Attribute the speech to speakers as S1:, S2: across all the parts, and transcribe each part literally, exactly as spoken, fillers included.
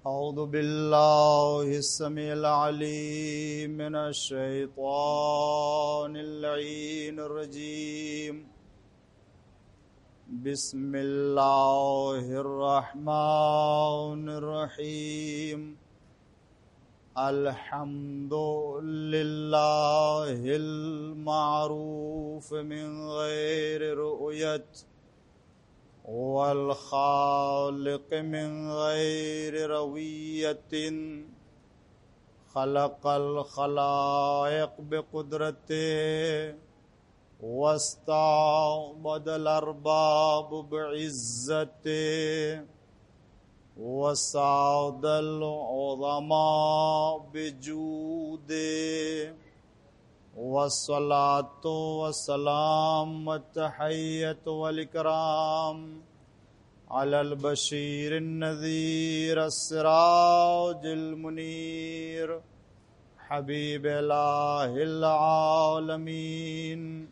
S1: أعوذ بالله السميع العليم من الشيطان اللعين الرجيم. بسم الله الرحمن الرحيم. الحمد لله المعروف من غير رؤية، والخالق من غير روية، خلق الخلائق بقدرته، واستعبد الأرباب بعزته، وسعد العظماء بجوده، والصلاة والسلام والتحية والإكرام على البشير النذير السراج المنير، حبيب إله العالمين،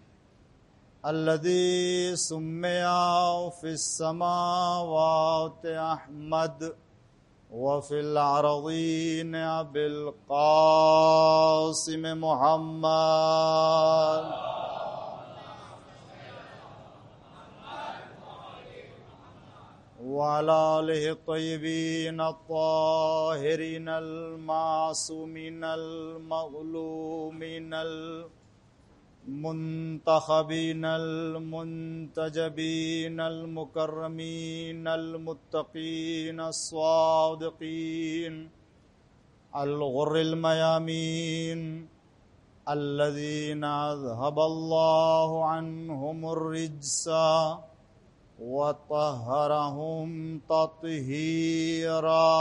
S1: الذي سمي في السماوات أحمد، وفي الأرضين بالقاسم محمد، وعلى آله الطيبين الطاهرين المعصومين المظلومين المنتخبين المنتجبين المكرمين المتقين الصادقين الغر الميامين، الذين أذهب الله عنهم الرجس وطهرهم تطهيرا.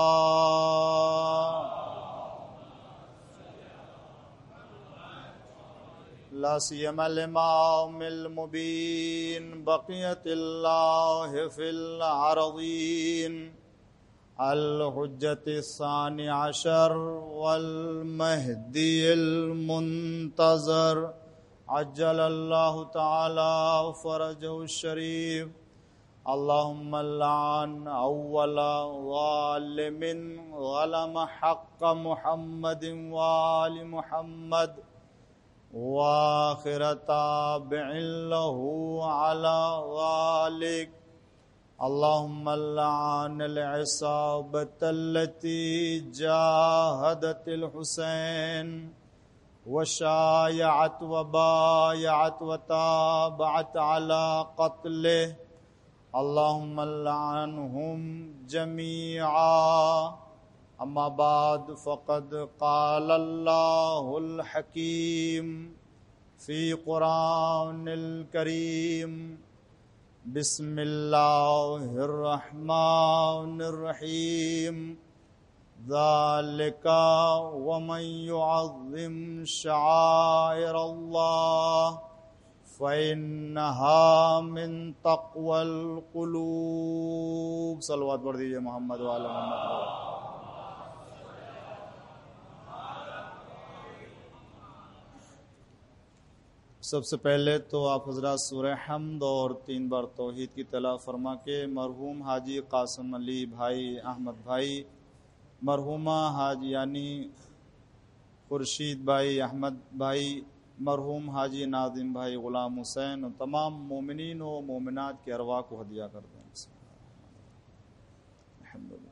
S1: لا سيما الإمام المبين بقية الله في العرضين، الحجة الثاني عشر والمهدي المنتظر، عجل الله تعالى فرجه الشريف. اللهم لعن أول ظالم ظلم حق محمد وآل محمد، وآخر تابع له على ذلك. اللهم لعن العصابة التي جاهدت الحسين وشايعت وبايعت وتابعت على قتله. اللهم لعنهم جميعا. أما بعد، فقد قال الله الحكيم في قرآن الكريم: بسم الله الرحمن الرحيم. ذلك ومن يعظم شعائر الله فإنها من تقوى القلوب. صلوات پڑھ دیجئے محمد وعلی محمد. سب سے پہلے تو آپ حضرات سورہ حمد اور تین بار توحید کی تلاوت فرما کے مرحوم حاجی قاسم علی بھائی احمد بھائی، مرحومہ حاجیانی خورشید بھائی احمد بھائی، مرحوم حاجی ناظم بھائی غلام حسین اور تمام مومنین و مومنات کے ارواح کو ہدیہ کر دیں. الحمدللہ.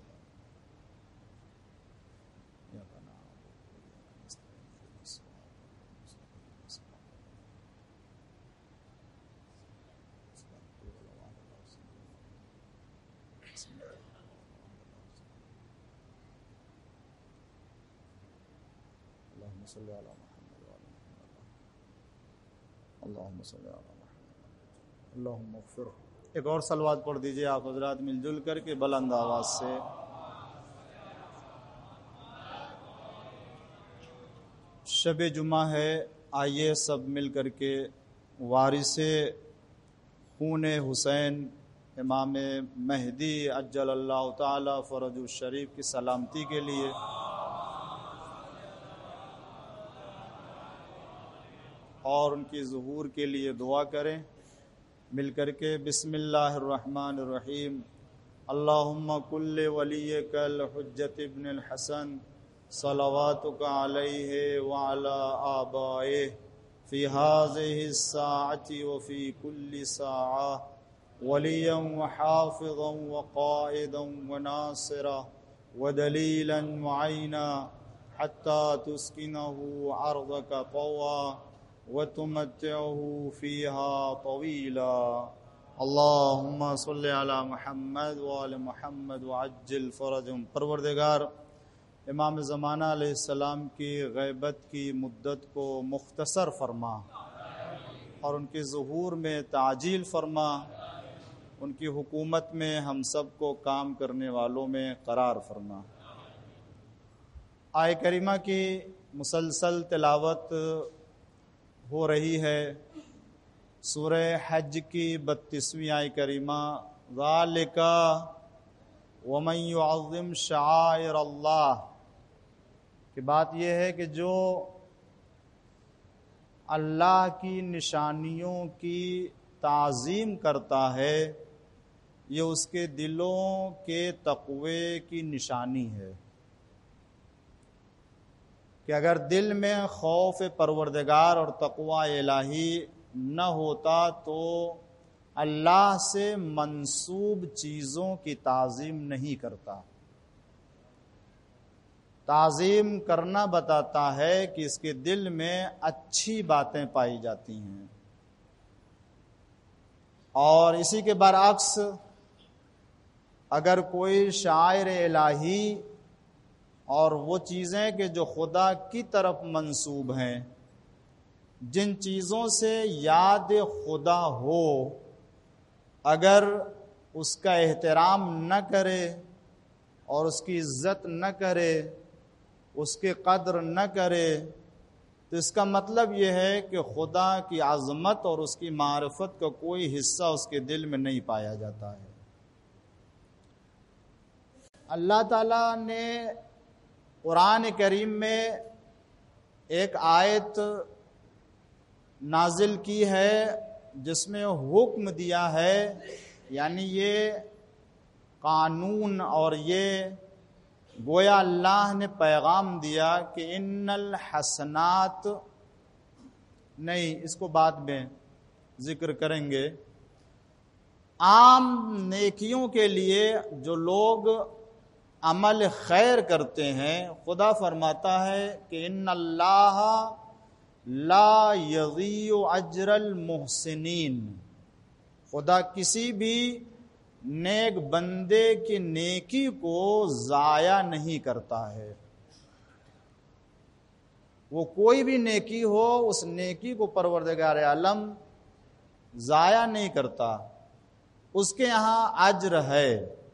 S1: اللهم صل على محمد وعلى محمد. اللهم صل على محمد. اللهم اغفر. ایک اور صلوات پڑھ دیجئے آپ حضرات مل جل کر کے بلند آواز سے. شب جمعہ ہے، آئیے سب مل کر کے وارث خون حسین امام مہدی عجل اللہ تعالی فرج الشریف کی سلامتی کے لیے اور ان کی ظہور کے لیے دعا کریں. مل کر کے بسم اللہ الرحمن الرحیم. اللہم کل ولیک الحجۃ ابن الحسن صلواتک علیہ وعلی آبائہ فی هذه الساعة وفی کل ساعة ولیا وحافظا وقائدا وناصرا ودلیلا معینا حتی تسکنہ ارضک طوعا وتمتعه فيها طويلا اللهم صل على محمد وآل محمد وعجل فرجهم۔ پروردگار امام زمانہ علیہ السلام کی غیبت کی مدت کو مختصر فرما اور ان کے ظہور میں تعجیل فرما، ان کی حکومت میں ہم سب کو کام کرنے والوں میں قرار فرما۔ آیہ کریمہ کی مسلسل تلاوت ہو رہی ہے سورہ حج کی بتیسویں آیہ کریمہ، ذالک ومن یعظم شعائر اللہ، کہ بات یہ ہے کہ جو اللہ کی نشانیوں کی تعظیم کرتا ہے یہ اس کے دلوں کے تقوی کی نشانی ہے، کہ اگر دل میں خوف پروردگار اور تقوی الہی نہ ہوتا تو اللہ سے منسوب چیزوں کی تعظیم نہیں کرتا۔ تعظیم کرنا بتاتا ہے کہ اس کے دل میں اچھی باتیں پائی جاتی ہیں، اور اسی کے برعکس اگر کوئی شاعر الہی اور وہ چیزیں کہ جو خدا کی طرف منسوب ہیں، جن چیزوں سے یاد خدا ہو، اگر اس کا احترام نہ کرے اور اس کی عزت نہ کرے، اس کے قدر نہ کرے، تو اس کا مطلب یہ ہے کہ خدا کی عظمت اور اس کی معرفت کا کوئی حصہ اس کے دل میں نہیں پایا جاتا ہے۔ اللہ تعالیٰ نے قرآن کریم میں ایک آیت نازل کی ہے جس میں حکم دیا ہے، یعنی یہ قانون اور یہ گویا اللہ نے پیغام دیا کہ ان الحسنات، نہیں اس کو بعد میں ذکر کریں گے، عام نیکیوں کے لیے جو لوگ عمل خیر کرتے ہیں، خدا فرماتا ہے کہ ان اللہ لا یضیع اجر المحسنین، خدا کسی بھی نیک بندے کی نیکی کو ضائع نہیں کرتا ہے۔ وہ کوئی بھی نیکی ہو، اس نیکی کو پروردگار عالم ضائع نہیں کرتا، اس کے یہاں اجر ہے۔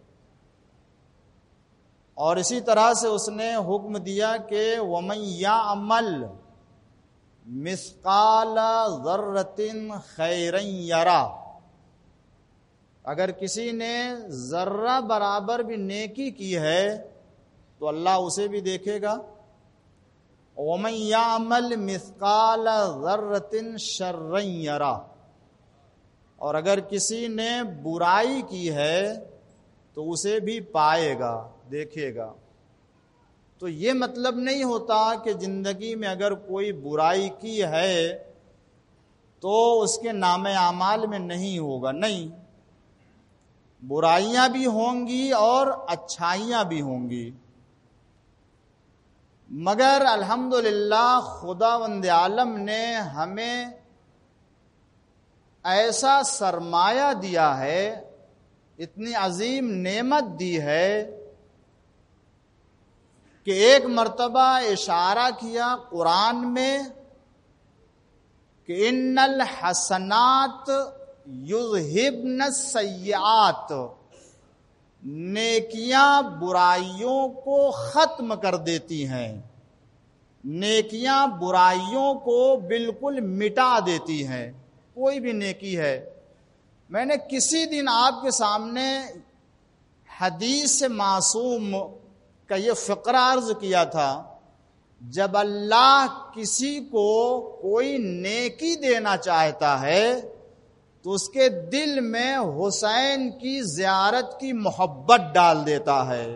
S1: اور اسی طرح سے اس نے حکم دیا کہ وَمَن يَعْمَلْ مِثْقَالَ ذَرَّةٍ خَيْرًا يَرَهُ، اگر کسی نے ذرہ برابر بھی نیکی کی ہے تو اللہ اسے بھی دیکھے گا۔ وَمَن يَعْمَلْ مِثْقَالَ ذَرَّةٍ شَرًّا يَرَهُ، اور اگر کسی نے برائی کی ہے تو اسے بھی پائے گا، دیکھے گا۔ تو یہ مطلب نہیں ہوتا کہ زندگی میں اگر کوئی برائی کی ہے تو اس کے نام اعمال میں نہیں ہوگا، نہیں، برائیاں بھی ہوں گی اور اچھائیاں بھی ہوں گی، مگر الحمدللہ خداوند عالم نے ہمیں ایسا سرمایہ دیا ہے، اتنی عظیم نعمت دی ہے کہ ایک مرتبہ اشارہ کیا قرآن میں کہ ان الحسنات یذہبن السیئات، نیکیاں برائیوں کو ختم کر دیتی ہیں، نیکیاں برائیوں کو بالکل مٹا دیتی ہیں۔ کوئی بھی نیکی ہے، میں نے کسی دن آپ کے سامنے حدیث معصوم کا یہ فقرہ عرض کیا تھا، جب اللہ کسی کو کوئی نیکی دینا چاہتا ہے تو اس کے دل میں حسین کی زیارت کی محبت ڈال دیتا ہے.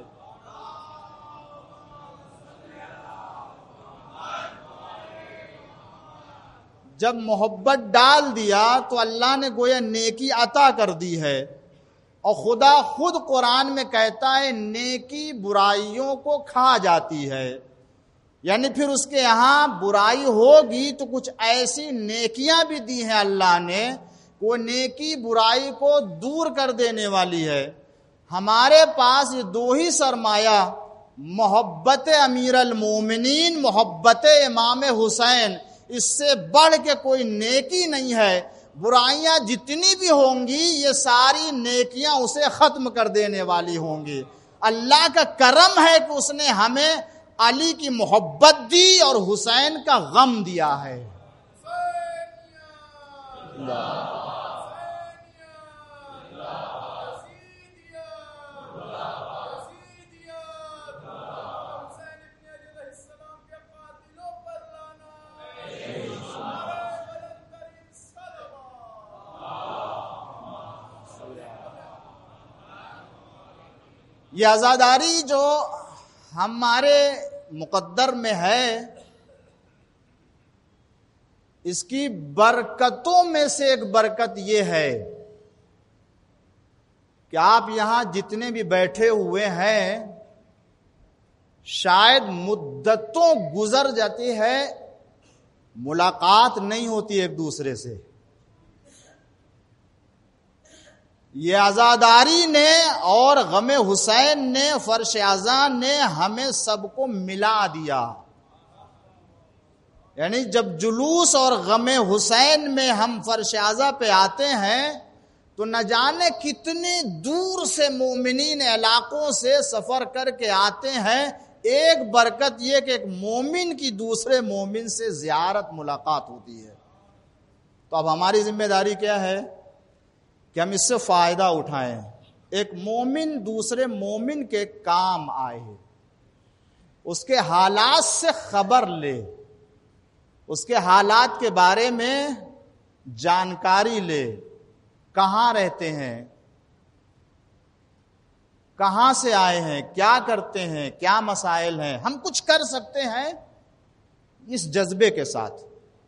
S1: جب محبت ڈال دیا تو اللہ نے گویا نیکی عطا کر دی ہے. اور خدا خود قرآن میں کہتا ہے نیکی برائیوں کو کھا جاتی ہے. یعنی پھر اس کے یہاں برائی ہوگی تو کچھ ایسی نیکیاں بھی دی ہیں اللہ نے، وہ نیکی برائی کو دور کر دینے والی ہے. ہمارے پاس یہ دو ہی سرمایہ، محبت امیر المومنین، محبت امام حسین، اس سے بڑھ کے کوئی نیکی نہیں ہے. برائیاں جتنی بھی ہوں گی یہ ساری نیکیاں اسے ختم کر دینے والی ہوں گی. اللہ کا کرم ہے کہ اس نے ہمیں علی کی محبت دی اور حسین کا غم دیا ہے. یہ عزاداری جو ہمارے مقدر میں ہے، اس کی برکتوں میں سے ایک برکت یہ ہے کہ آپ یہاں جتنے بھی بیٹھے ہوئے ہیں، شاید مدتوں گزر جاتی ہے، ملاقات نہیں ہوتی ایک دوسرے سے. یہ عزاداری نے اور غم حسین نے، فرش اعزاں نے ہمیں سب کو ملا دیا. یعنی جب جلوس اور غم حسین میں ہم فرش اعزاں پہ آتے ہیں تو نہ جانے کتنے دور سے مومنین علاقوں سے سفر کر کے آتے ہیں. ایک برکت یہ کہ ایک مومن کی دوسرے مومن سے زیارت ملاقات ہوتی ہے. تو اب ہماری ذمہ داری کیا ہے کہ ہم اس سے فائدہ اٹھائیں. ایک مومن دوسرے مومن کے کام آئے، اس کے حالات سے خبر لے، اس کے حالات کے بارے میں جانکاری لے. کہاں رہتے ہیں، کہاں سے آئے ہیں، کیا کرتے ہیں، کیا مسائل ہیں. ہم کچھ کر سکتے ہیں اس جذبے کے ساتھ،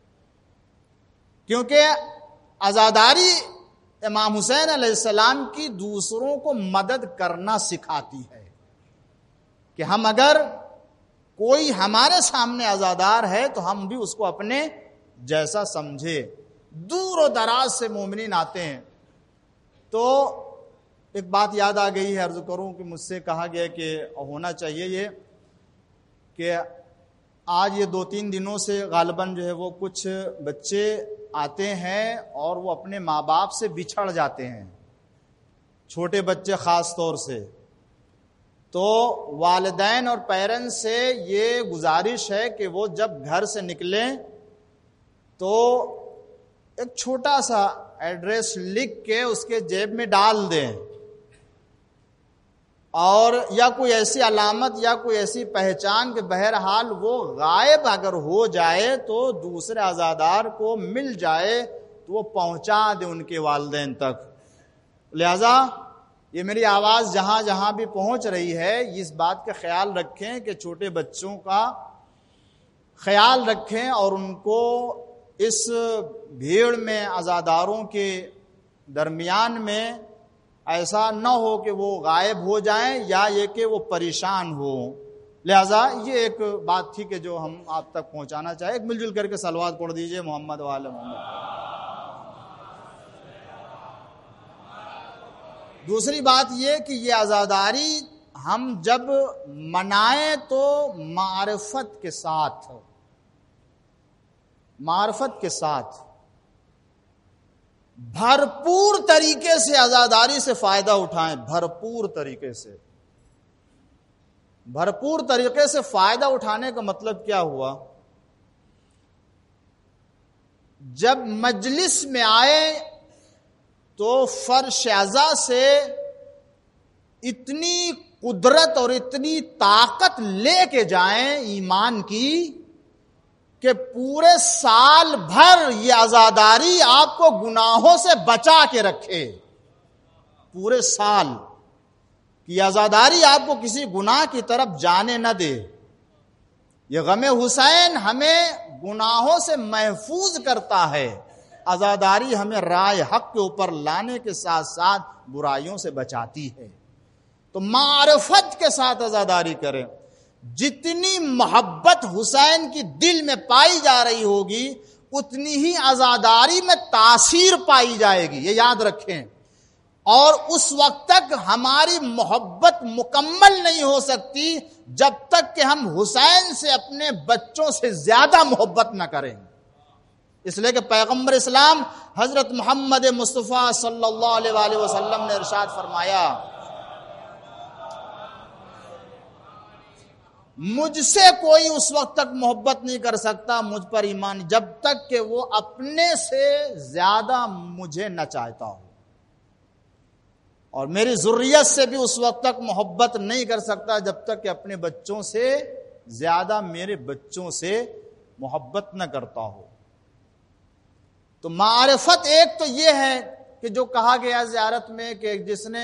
S1: کیونکہ عزاداری امام حسین علیہ السلام کی دوسروں کو مدد کرنا سکھاتی ہے کہ ہم اگر کوئی ہمارے سامنے عزادار ہے تو ہم بھی اس کو اپنے جیسا سمجھے. دور و دراز سے مومنین آتے ہیں. تو ایک بات یاد آ گئی ہے، عرض کروں کہ مجھ سے کہا گیا کہ ہونا چاہیے یہ کہ آج یہ دو تین دنوں سے غالباً جو ہے وہ کچھ بچے آتے ہیں اور وہ اپنے ماں باپ سے بچھڑ جاتے ہیں، چھوٹے بچے خاص طور سے. تو والدین اور پیرنٹس سے یہ گزارش ہے کہ وہ جب گھر سے نکلیں تو ایک چھوٹا سا ایڈریس لکھ کے اس کے جیب میں ڈال دیں، اور یا کوئی ایسی علامت یا کوئی ایسی پہچان کہ بہرحال وہ غائب اگر ہو جائے تو دوسرے عزادار کو مل جائے تو وہ پہنچا دے ان کے والدین تک. لہذا یہ میری آواز جہاں جہاں بھی پہنچ رہی ہے، اس بات کا خیال رکھیں کہ چھوٹے بچوں کا خیال رکھیں اور ان کو اس بھیڑ میں عزاداروں کے درمیان میں ایسا نہ ہو کہ وہ غائب ہو جائیں یا یہ کہ وہ پریشان ہو. لہذا یہ ایک بات تھی کہ جو ہم آپ تک پہنچانا چاہے. ایک مل جل کر کے صلوات پڑھ دیجئے محمد وآل محمد. دوسری بات یہ کہ یہ عزاداری ہم جب منائیں تو معرفت کے ساتھ معرفت کے ساتھ بھرپور طریقے سے عزاداری سے فائدہ اٹھائیں. بھرپور طریقے سے بھرپور طریقے سے فائدہ اٹھانے کا مطلب کیا ہوا؟ جب مجلس میں آئے تو فرش اعزاں سے اتنی قدرت اور اتنی طاقت لے کے جائیں ایمان کی کہ پورے سال بھر یہ عزاداری آپ کو گناہوں سے بچا کے رکھے. پورے سال کی عزاداری آپ کو کسی گناہ کی طرف جانے نہ دے. یہ غم حسین ہمیں گناہوں سے محفوظ کرتا ہے. عزاداری ہمیں رائے حق کے اوپر لانے کے ساتھ ساتھ برائیوں سے بچاتی ہے. تو معرفت کے ساتھ عزاداری کریں. جتنی محبت حسین کی دل میں پائی جا رہی ہوگی اتنی ہی عزاداری میں تاثیر پائی جائے گی، یہ یاد رکھیں. اور اس وقت تک ہماری محبت مکمل نہیں ہو سکتی جب تک کہ ہم حسین سے اپنے بچوں سے زیادہ محبت نہ کریں. اس لیے کہ پیغمبر اسلام حضرت محمد مصطفیٰ صلی اللہ علیہ وآلہ وسلم نے ارشاد فرمایا، مجھ سے کوئی اس وقت تک محبت نہیں کر سکتا مجھ پر ایمان جب تک کہ وہ اپنے سے زیادہ مجھے نہ چاہتا ہو، اور میری ذریت سے بھی اس وقت تک محبت نہیں کر سکتا جب تک کہ اپنے بچوں سے زیادہ میرے بچوں سے محبت نہ کرتا ہو. تو معرفت ایک تو یہ ہے کہ جو کہا گیا زیارت میں کہ جس نے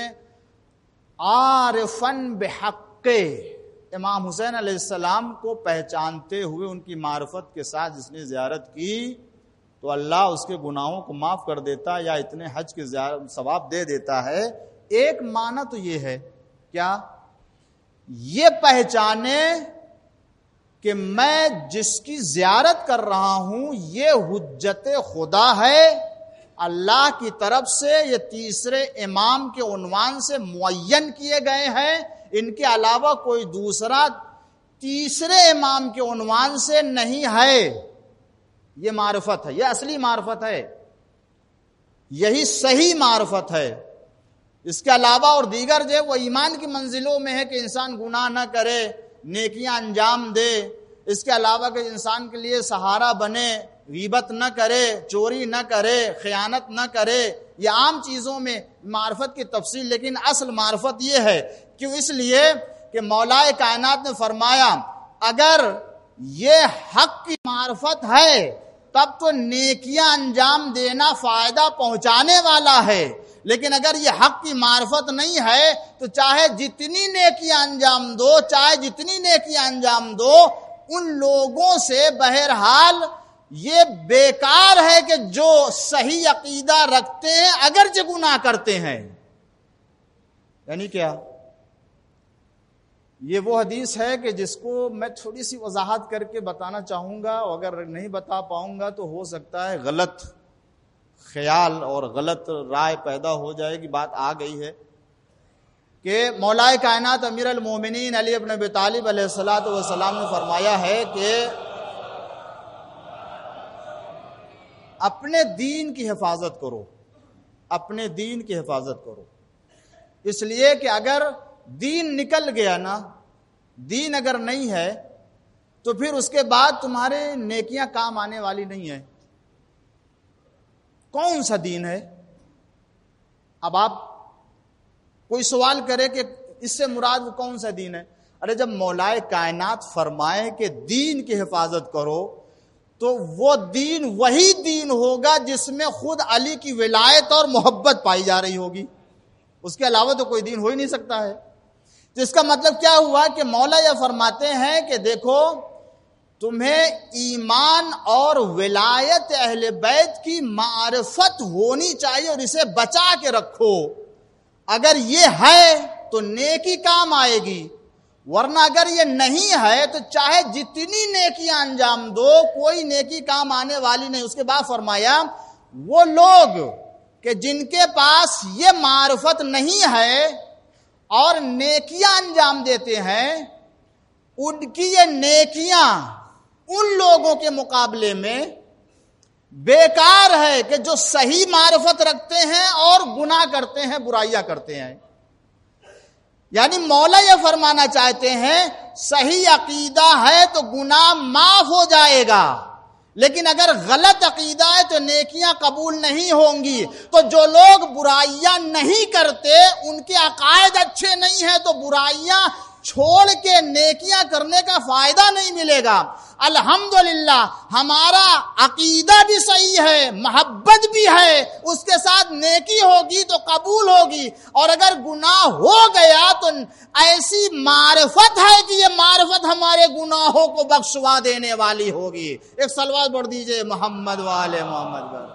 S1: عارفن بحق امام حسین علیہ السلام کو پہچانتے ہوئے ان کی معرفت کے ساتھ جس نے زیارت کی تو اللہ اس کے گناہوں کو معاف کر دیتا یا اتنے حج کے ثواب دے دیتا ہے. ایک معنی تو یہ ہے کیا یہ پہچانے کہ میں جس کی زیارت کر رہا ہوں یہ حجت خدا ہے، اللہ کی طرف سے یہ تیسرے امام کے عنوان سے معین کیے گئے ہیں، ان کے علاوہ کوئی دوسرا تیسرے امام کے عنوان سے نہیں ہے. یہ معرفت ہے، یہ اصلی معرفت ہے، یہی صحیح معرفت ہے. اس کے علاوہ اور دیگر جو وہ ایمان کی منزلوں میں ہے کہ انسان گناہ نہ کرے، نیکیاں انجام دے، اس کے علاوہ کہ انسان کے لیے سہارا بنے، غیبت نہ کرے، چوری نہ کرے، خیانت نہ کرے، یہ عام چیزوں میں معرفت کی تفصیل. لیکن اصل معرفت یہ ہے کیوں؟ اس لیے کہ مولا کائنات نے فرمایا اگر یہ حق کی معرفت ہے تب تو نیکیاں انجام دینا فائدہ پہنچانے والا ہے، لیکن اگر یہ حق کی معرفت نہیں ہے تو چاہے جتنی نیکیاں انجام دو چاہے جتنی نیکیاں انجام دو ان لوگوں سے بہرحال یہ بیکار ہے کہ جو صحیح عقیدہ رکھتے ہیں اگرچہ گناہ کرتے ہیں. یعنی کیا؟ یہ وہ حدیث ہے کہ جس کو میں تھوڑی سی وضاحت کر کے بتانا چاہوں گا، اگر نہیں بتا پاؤں گا تو ہو سکتا ہے غلط خیال اور غلط رائے پیدا ہو جائے گی. بات آ گئی ہے کہ مولا کائنات امیر المومنین علی ابن ابی طالب علیہ الصلوۃ والسلام نے فرمایا ہے کہ اپنے دین کی حفاظت کرو، اپنے دین کی حفاظت کرو. اس لیے کہ اگر دین نکل گیا نا، دین اگر نہیں ہے تو پھر اس کے بعد تمہارے نیکیاں کام آنے والی نہیں ہے. کون سا دین ہے؟ اب آپ کوئی سوال کرے کہ اس سے مراد وہ کون سا دین ہے؟ ارے جب مولا کائنات فرمائے کہ دین کی حفاظت کرو تو وہ دین وہی دین ہوگا جس میں خود علی کی ولایت اور محبت پائی جا رہی ہوگی. اس کے علاوہ تو کوئی دین ہو ہی نہیں سکتا ہے. تو اس کا مطلب کیا ہوا کہ مولا یہ فرماتے ہیں کہ دیکھو تمہیں ایمان اور ولایت اہل بیت کی معرفت ہونی چاہیے اور اسے بچا کے رکھو. اگر یہ ہے تو نیکی کام آئے گی، ورنہ اگر یہ نہیں ہے تو چاہے جتنی نیکیاں انجام دو کوئی نیکی کام آنے والی نہیں. اس کے بعد فرمایا وہ لوگ کہ جن کے پاس یہ معرفت نہیں ہے اور نیکیاں انجام دیتے ہیں ان کی یہ نیکیاں ان لوگوں کے مقابلے میں بیکار ہے کہ جو صحیح معرفت رکھتے ہیں اور گناہ کرتے ہیں، برائیاں کرتے ہیں. یعنی مولا یہ فرمانا چاہتے ہیں صحیح عقیدہ ہے تو گناہ معاف ہو جائے گا، لیکن اگر غلط عقیدہ ہے تو نیکیاں قبول نہیں ہوں گی. تو جو لوگ برائیاں نہیں کرتے ان کے عقائد اچھے نہیں ہیں تو برائیاں چھوڑ کے نیکیاں کرنے کا فائدہ نہیں ملے گا۔ الحمدللہ ہمارا عقیدہ بھی صحیح ہے، محبت بھی ہے، اس کے ساتھ نیکی ہوگی تو قبول ہوگی، اور اگر گناہ ہو گیا تو ایسی معرفت ہے کہ یہ معرفت ہمارے گناہوں کو بخشوا دینے والی ہوگی۔ ایک صلوات پڑھ دیجئے محمد والے محمد پر۔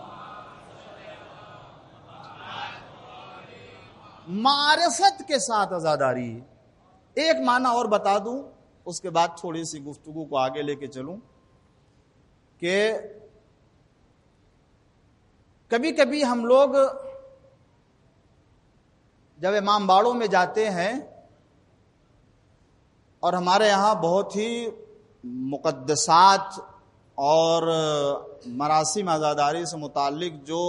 S1: معرفت کے ساتھ عزاداری۔ ایک معنی اور بتا دوں، اس کے بعد تھوڑی سی گفتگو کو آگے لے کے چلوں، کہ کبھی کبھی ہم لوگ جب امام باڑوں میں جاتے ہیں اور ہمارے یہاں بہت ہی مقدسات اور مراسم عزاداری سے متعلق جو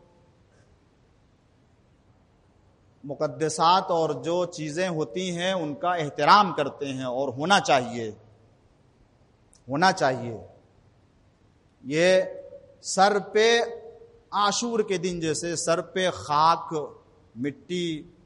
S1: مقدسات اور جو چیزیں ہوتی ہیں ان کا احترام کرتے ہیں، اور ہونا چاہیے ہونا چاہیے یہ سر پہ عاشور کے دن جیسے سر پہ خاک مٹی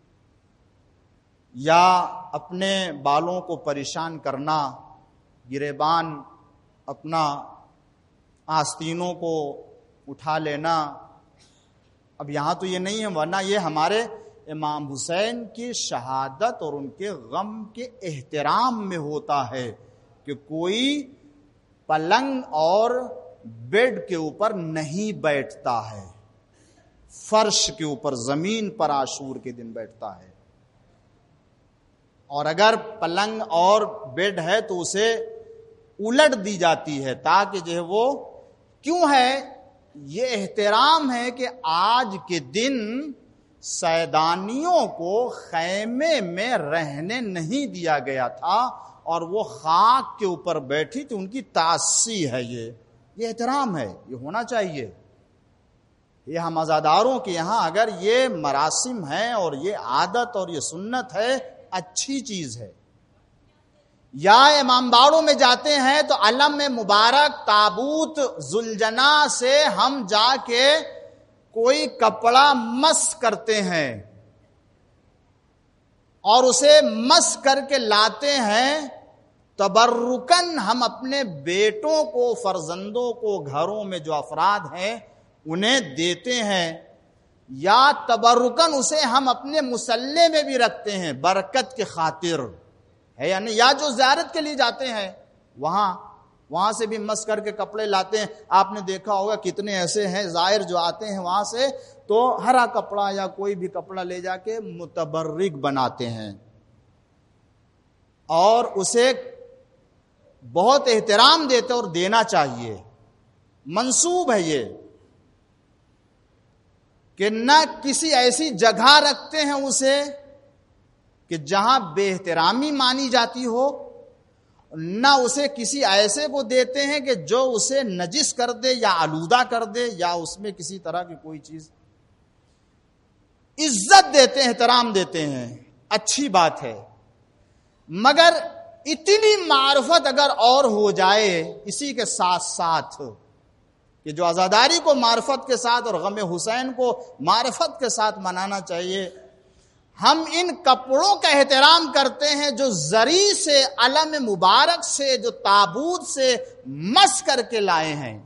S1: یا اپنے بالوں کو پریشان کرنا، گریبان اپنا آستینوں کو اٹھا لینا، اب یہاں تو یہ نہیں ہے، ورنہ یہ ہمارے امام حسین کی شہادت اور ان کے غم کے احترام میں ہوتا ہے کہ کوئی پلنگ اور بیڈ کے اوپر نہیں بیٹھتا ہے، فرش کے اوپر زمین پر عاشور کے دن بیٹھتا ہے، اور اگر پلنگ اور بیڈ ہے تو اسے الٹ دی جاتی ہے تاکہ جو ہے وہ کیوں ہے، یہ احترام ہے کہ آج کے دن سیدانیوں کو خیمے میں رہنے نہیں دیا گیا تھا اور وہ خاک کے اوپر بیٹھی تھی، ان کی تعصی ہے، یہ یہ احترام ہے، یہ ہونا چاہیے۔ یہ ہم عزاداروں کے یہاں اگر یہ مراسم ہیں اور یہ عادت اور یہ سنت ہے، اچھی چیز ہے۔ یا امام باڑوں میں جاتے ہیں تو علم مبارک تابوت ذوالجنا سے ہم جا کے کوئی کپڑا مس کرتے ہیں اور اسے مس کر کے لاتے ہیں، تبرکن ہم اپنے بیٹوں کو، فرزندوں کو، گھروں میں جو افراد ہیں انہیں دیتے ہیں، یا تبرکن اسے ہم اپنے مصلی میں بھی رکھتے ہیں برکت کے خاطر ہے، یعنی یا جو زیارت کے لیے جاتے ہیں وہاں وہاں سے بھی مس کر کے کپڑے لاتے ہیں۔ آپ نے دیکھا ہوگا کتنے ایسے ہیں زائر جو آتے ہیں وہاں سے تو ہرا کپڑا یا کوئی بھی کپڑا لے جا کے متبرک بناتے ہیں، اور اسے بہت احترام دیتے اور دینا چاہیے۔ منسوب ہے یہ کہ نہ کسی ایسی جگہ رکھتے ہیں اسے کہ جہاں بے احترامی مانی جاتی ہو، نہ اسے کسی ایسے کو دیتے ہیں کہ جو اسے نجس کر دے یا آلودہ کر دے یا اس میں کسی طرح کی کوئی چیز۔ عزت دیتے ہیں، احترام دیتے ہیں، اچھی بات ہے، مگر اتنی معرفت اگر اور ہو جائے اسی کے ساتھ ساتھ کہ جو عزاداری کو معرفت کے ساتھ اور غم حسین کو معرفت کے ساتھ منانا چاہیے، ہم ان کپڑوں کا احترام کرتے ہیں جو زری سے، علم مبارک سے، جو تابوت سے مس کر کے لائے ہیں،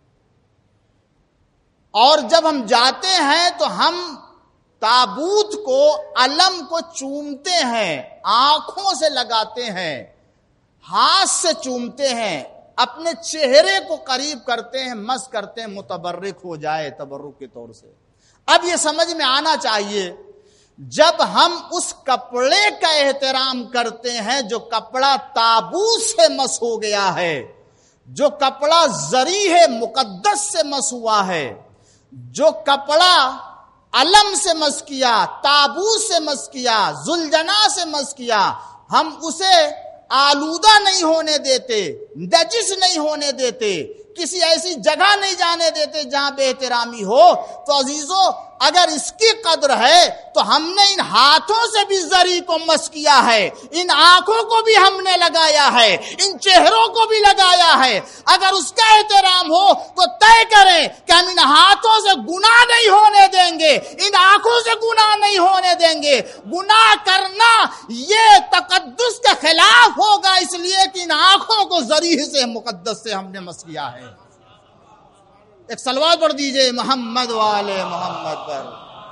S1: اور جب ہم جاتے ہیں تو ہم تابوت کو، علم کو چومتے ہیں، آنکھوں سے لگاتے ہیں، ہاتھ سے چومتے ہیں، اپنے چہرے کو قریب کرتے ہیں، مس کرتے ہیں، متبرک ہو جائے تبرک کے طور سے۔ اب یہ سمجھ میں آنا چاہیے جب ہم اس کپڑے کا احترام کرتے ہیں جو کپڑا تابوت سے مس ہو گیا ہے، جو کپڑا زری ہے مقدس سے مس ہوا ہے، جو کپڑا علم سے مس کیا، تابوت سے مس کیا، ذوالجنا سے مس کیا، ہم اسے آلودہ نہیں ہونے دیتے، نجس نہیں ہونے دیتے، کسی ایسی جگہ نہیں جانے دیتے جہاں بے احترامی ہو۔ تو عزیزو،
S2: اگر اس کی قدر ہے تو ہم نے ان ہاتھوں سے بھی زری کو مس کیا ہے، ان آنکھوں کو بھی ہم نے لگایا ہے، ان چہروں کو بھی لگایا ہے۔ اگر اس کا احترام ہو تو طے کریں کہ ہم ان ہاتھوں سے گناہ نہیں ہونے دیں گے، ان آنکھوں سے گناہ نہیں ہونے دیں گے۔ گناہ کرنا یہ تقدس کے خلاف ہوگا، اس لیے کہ ان آنکھوں کو زری سے مقدس سے ہم نے مس کیا ہے۔ ایک صلوات پڑھ دیجئے محمد والے محمد پر،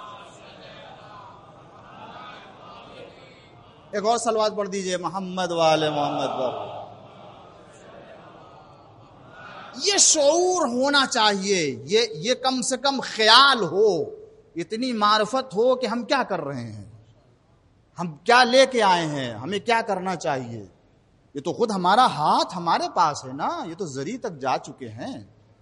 S2: ایک اور صلوات پڑھ دیجئے محمد والے محمد پر۔ یہ شعور ہونا چاہیے، یہ یہ کم سے کم خیال ہو، اتنی معرفت ہو کہ ہم کیا کر رہے ہیں، ہم کیا لے کے آئے ہیں، ہمیں کیا کرنا چاہیے۔ یہ تو خود ہمارا ہاتھ ہمارے پاس ہے نا، یہ تو زری تک جا چکے ہیں۔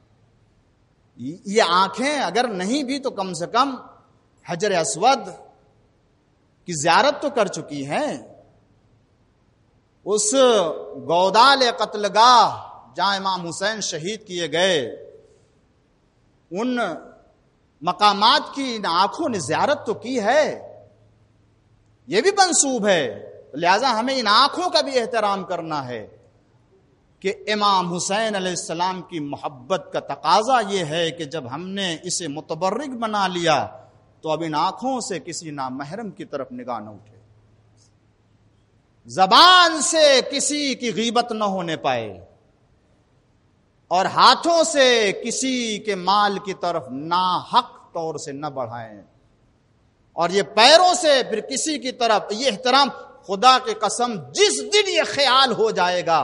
S2: یہ آنکھیں اگر نہیں بھی تو کم سے کم حجر اسود کی زیارت تو کر چکی ہیں، اس گودال قتل گاہ جہاں امام حسین شہید کیے گئے، ان مقامات کی ان آنکھوں نے زیارت تو کی ہے، یہ بھی منسوب ہے۔ لہذا ہمیں ان آنکھوں کا بھی احترام کرنا ہے کہ امام حسین علیہ السلام کی محبت کا تقاضا یہ ہے کہ جب ہم نے اسے متبرک بنا لیا تو اب ان آنکھوں سے کسی نامحرم کی طرف نگاہ نہ اٹھے، زبان سے کسی کی غیبت نہ ہونے پائے، اور ہاتھوں سے کسی کے مال کی طرف ناحق طور سے نہ بڑھائیں، اور یہ پیروں سے پھر کسی کی طرف یہ احترام۔ خدا کی قسم جس دن یہ خیال ہو جائے گا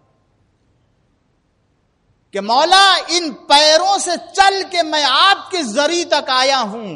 S2: کہ مولا ان پیروں سے چل کے میں آپ کے زری تک آیا ہوں،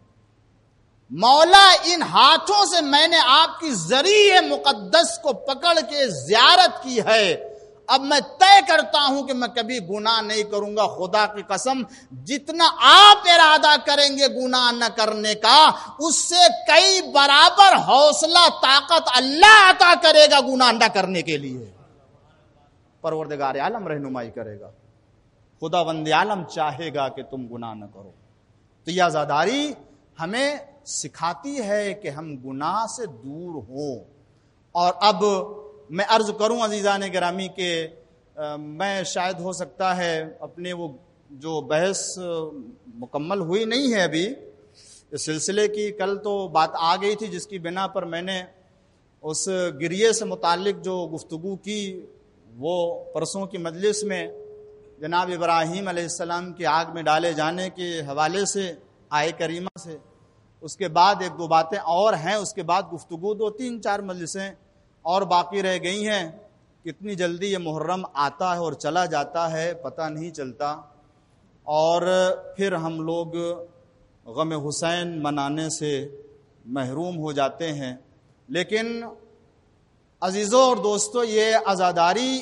S2: مولا ان ہاتھوں سے میں نے آپ کی زری مقدس کو پکڑ کے زیارت کی ہے، اب میں طے کرتا ہوں کہ میں کبھی گناہ نہیں کروں گا۔ خدا کی قسم جتنا آپ ارادہ کریں گے گناہ نہ کرنے کا، اس سے کئی برابر حوصلہ طاقت اللہ عطا کرے گا گناہ نہ کرنے کے لیے۔ پروردگار عالم رہنمائی کرے گا، خداوند عالم چاہے گا کہ تم گناہ نہ کرو۔ تو یہ عزاداری ہمیں سکھاتی ہے کہ ہم گناہ سے دور ہوں۔ اور اب میں عرض کروں عزیزان گرامی کہ میں شاید ہو سکتا ہے اپنے وہ جو بحث مکمل ہوئی نہیں ہے ابھی اس سلسلے کی، کل تو بات آ گئی تھی جس کی بنا پر میں نے اس گریے سے متعلق جو گفتگو کی وہ پرسوں کی مجلس میں جناب ابراہیم علیہ السلام کی آگ میں ڈالے جانے کے حوالے سے آئے کریمہ سے، اس کے بعد ایک دو باتیں اور ہیں، اس کے بعد گفتگو دو تین چار مجلسیں اور باقی رہ گئی ہیں۔ کتنی جلدی یہ محرم آتا ہے اور چلا جاتا ہے پتہ نہیں چلتا، اور پھر ہم لوگ غم حسین منانے سے محروم ہو جاتے ہیں۔ لیکن عزیزوں اور دوستو، یہ عزاداری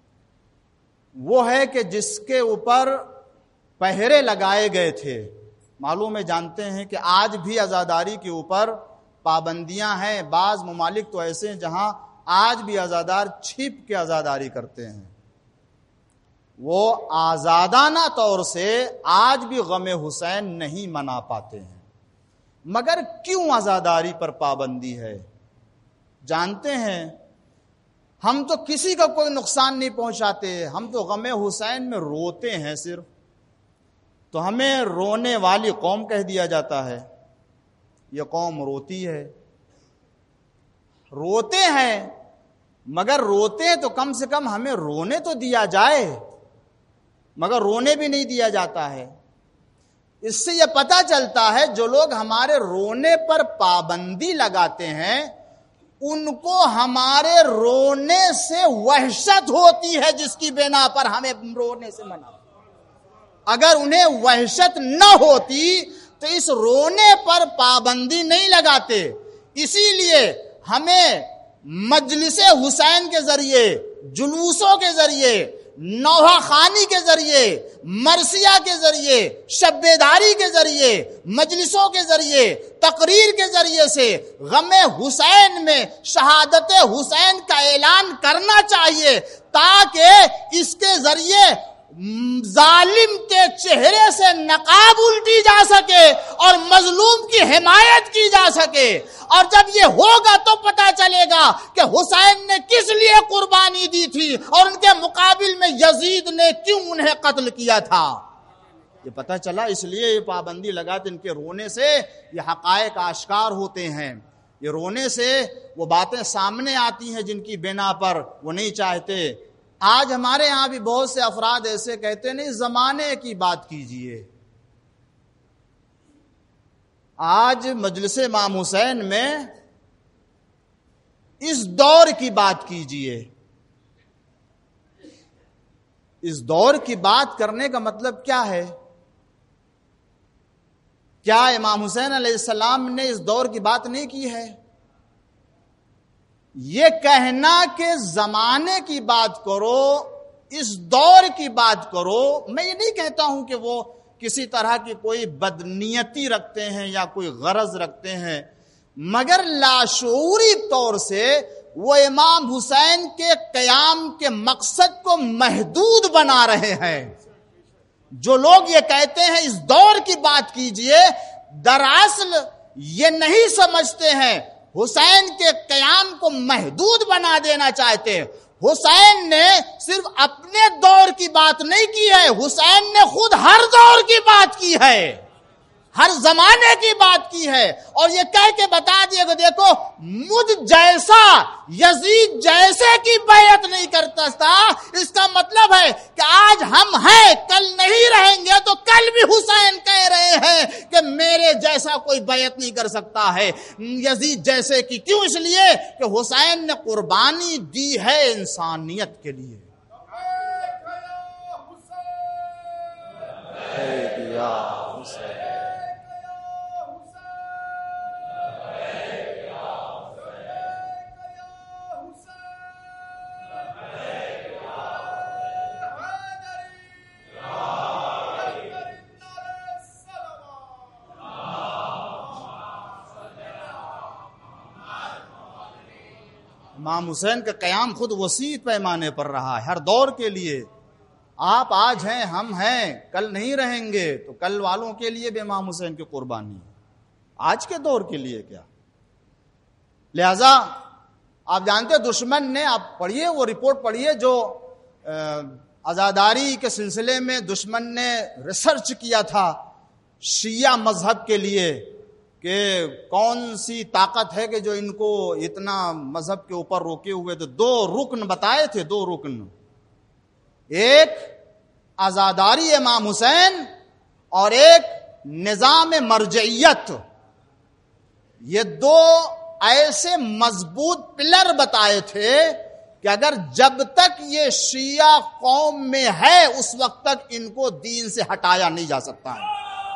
S2: وہ ہے کہ جس کے اوپر پہرے لگائے گئے تھے۔ معلوم ہے، جانتے ہیں کہ آج بھی عزاداری کے اوپر پابندیاں ہیں۔ بعض ممالک تو ایسے ہیں جہاں آج بھی عزادار چھپ کے عزاداری کرتے ہیں، وہ آزادانہ طور سے آج بھی غم حسین نہیں منا پاتے ہیں۔ مگر کیوں عزاداری پر پابندی ہے؟ جانتے ہیں ہم تو کسی کا کوئی نقصان نہیں پہنچاتے، ہم تو غم حسین میں روتے ہیں صرف، تو ہمیں رونے والی قوم کہہ دیا جاتا ہے۔ یہ قوم روتی ہے، روتے ہیں، مگر روتے ہیں تو کم سے کم ہمیں رونے تو دیا جائے، مگر رونے بھی نہیں دیا جاتا ہے۔ اس سے یہ پتہ چلتا ہے جو لوگ ہمارے رونے پر پابندی لگاتے ہیں ان کو ہمارے رونے سے وحشت ہوتی ہے، جس کی بنا پر ہمیں رونے سے منع۔ اگر انہیں وحشت نہ ہوتی تو اس رونے پر پابندی نہیں لگاتے۔ اسی لیے ہمیں مجلس حسین کے ذریعے، جلوسوں کے ذریعے، نوحہ خوانی کے ذریعے، مرثیہ کے ذریعے، شب بیداری کے ذریعے، مجلسوں کے ذریعے، تقریر کے ذریعے سے غم حسین میں شہادت حسین کا اعلان کرنا چاہیے، تاکہ اس کے ذریعے ظالم کے چہرے سے نقاب الٹی جا سکے اور مظلوم کی حمایت کی جا سکے. اور جب یہ ہوگا تو پتا چلے گا کہ حسین نے کس لیے قربانی دی تھی اور ان کے مقابل میں یزید نے کیوں انہیں قتل کیا تھا. یہ پتا چلا. اس لیے یہ پابندی لگا کہ ان کے رونے سے یہ حقائق آشکار ہوتے ہیں. یہ رونے سے وہ باتیں سامنے آتی ہیں جن کی بنا پر وہ نہیں چاہتے. آج ہمارے یہاں بھی بہت سے افراد ایسے کہتے نہیں زمانے کی بات کیجئے. آج مجلس امام حسین میں اس دور کی بات کیجئے. اس دور کی بات کرنے کا مطلب کیا ہے؟ کیا امام حسین علیہ السلام نے اس دور کی بات نہیں کی ہے؟ یہ کہنا کہ زمانے کی بات کرو، اس دور کی بات کرو، میں یہ نہیں کہتا ہوں کہ وہ کسی طرح کی کوئی بدنیتی رکھتے ہیں یا کوئی غرض رکھتے ہیں، مگر لاشعوری طور سے وہ امام حسین کے قیام کے مقصد کو محدود بنا رہے ہیں. جو لوگ یہ کہتے ہیں اس دور کی بات کیجئے، دراصل یہ نہیں سمجھتے ہیں حسین کے قیام کو محدود بنا دینا چاہتے. حسین نے صرف اپنے دور کی بات نہیں کی ہے، حسین نے خود ہر دور کی بات کی ہے، ہر زمانے کی بات کی ہے. اور یہ کہہ کے بتا دیا کہ دیکھو مجھ جیسا یزید جیسے کی بیعت نہیں کرتا تھا. اس کا مطلب ہے کہ آج ہم ہیں کل نہیں رہیں گے، تو کل بھی حسین کہہ رہے ہیں کہ میرے جیسا کوئی بیعت نہیں کر سکتا ہے یزید جیسے کی. کیوں؟ اس لیے کہ حسین نے قربانی دی ہے انسانیت کے لیے. امام حسین کا قیام خود وسیع پیمانے پر رہا ہے ہر دور کے لیے. آپ آج ہیں، ہم ہیں، کل نہیں رہیں گے، تو کل والوں کے لیے بھی امام حسین کی قربانی ہے، آج کے دور کے لیے کیا. لہذا آپ جانتے ہیں دشمن نے، آپ پڑھیے وہ رپورٹ پڑھیے جو عزاداری کے سلسلے میں دشمن نے ریسرچ کیا تھا شیعہ مذہب کے لیے کہ کون سی طاقت ہے کہ جو ان کو اتنا مذہب کے اوپر روکے ہوئے. تو دو رکن بتائے تھے، دو رکن، ایک عزاداری امام حسین اور ایک نظام مرجعیت. یہ دو ایسے مضبوط پلر بتائے تھے کہ اگر جب تک یہ شیعہ قوم میں ہے اس وقت تک ان کو دین سے ہٹایا نہیں جا سکتا ہے.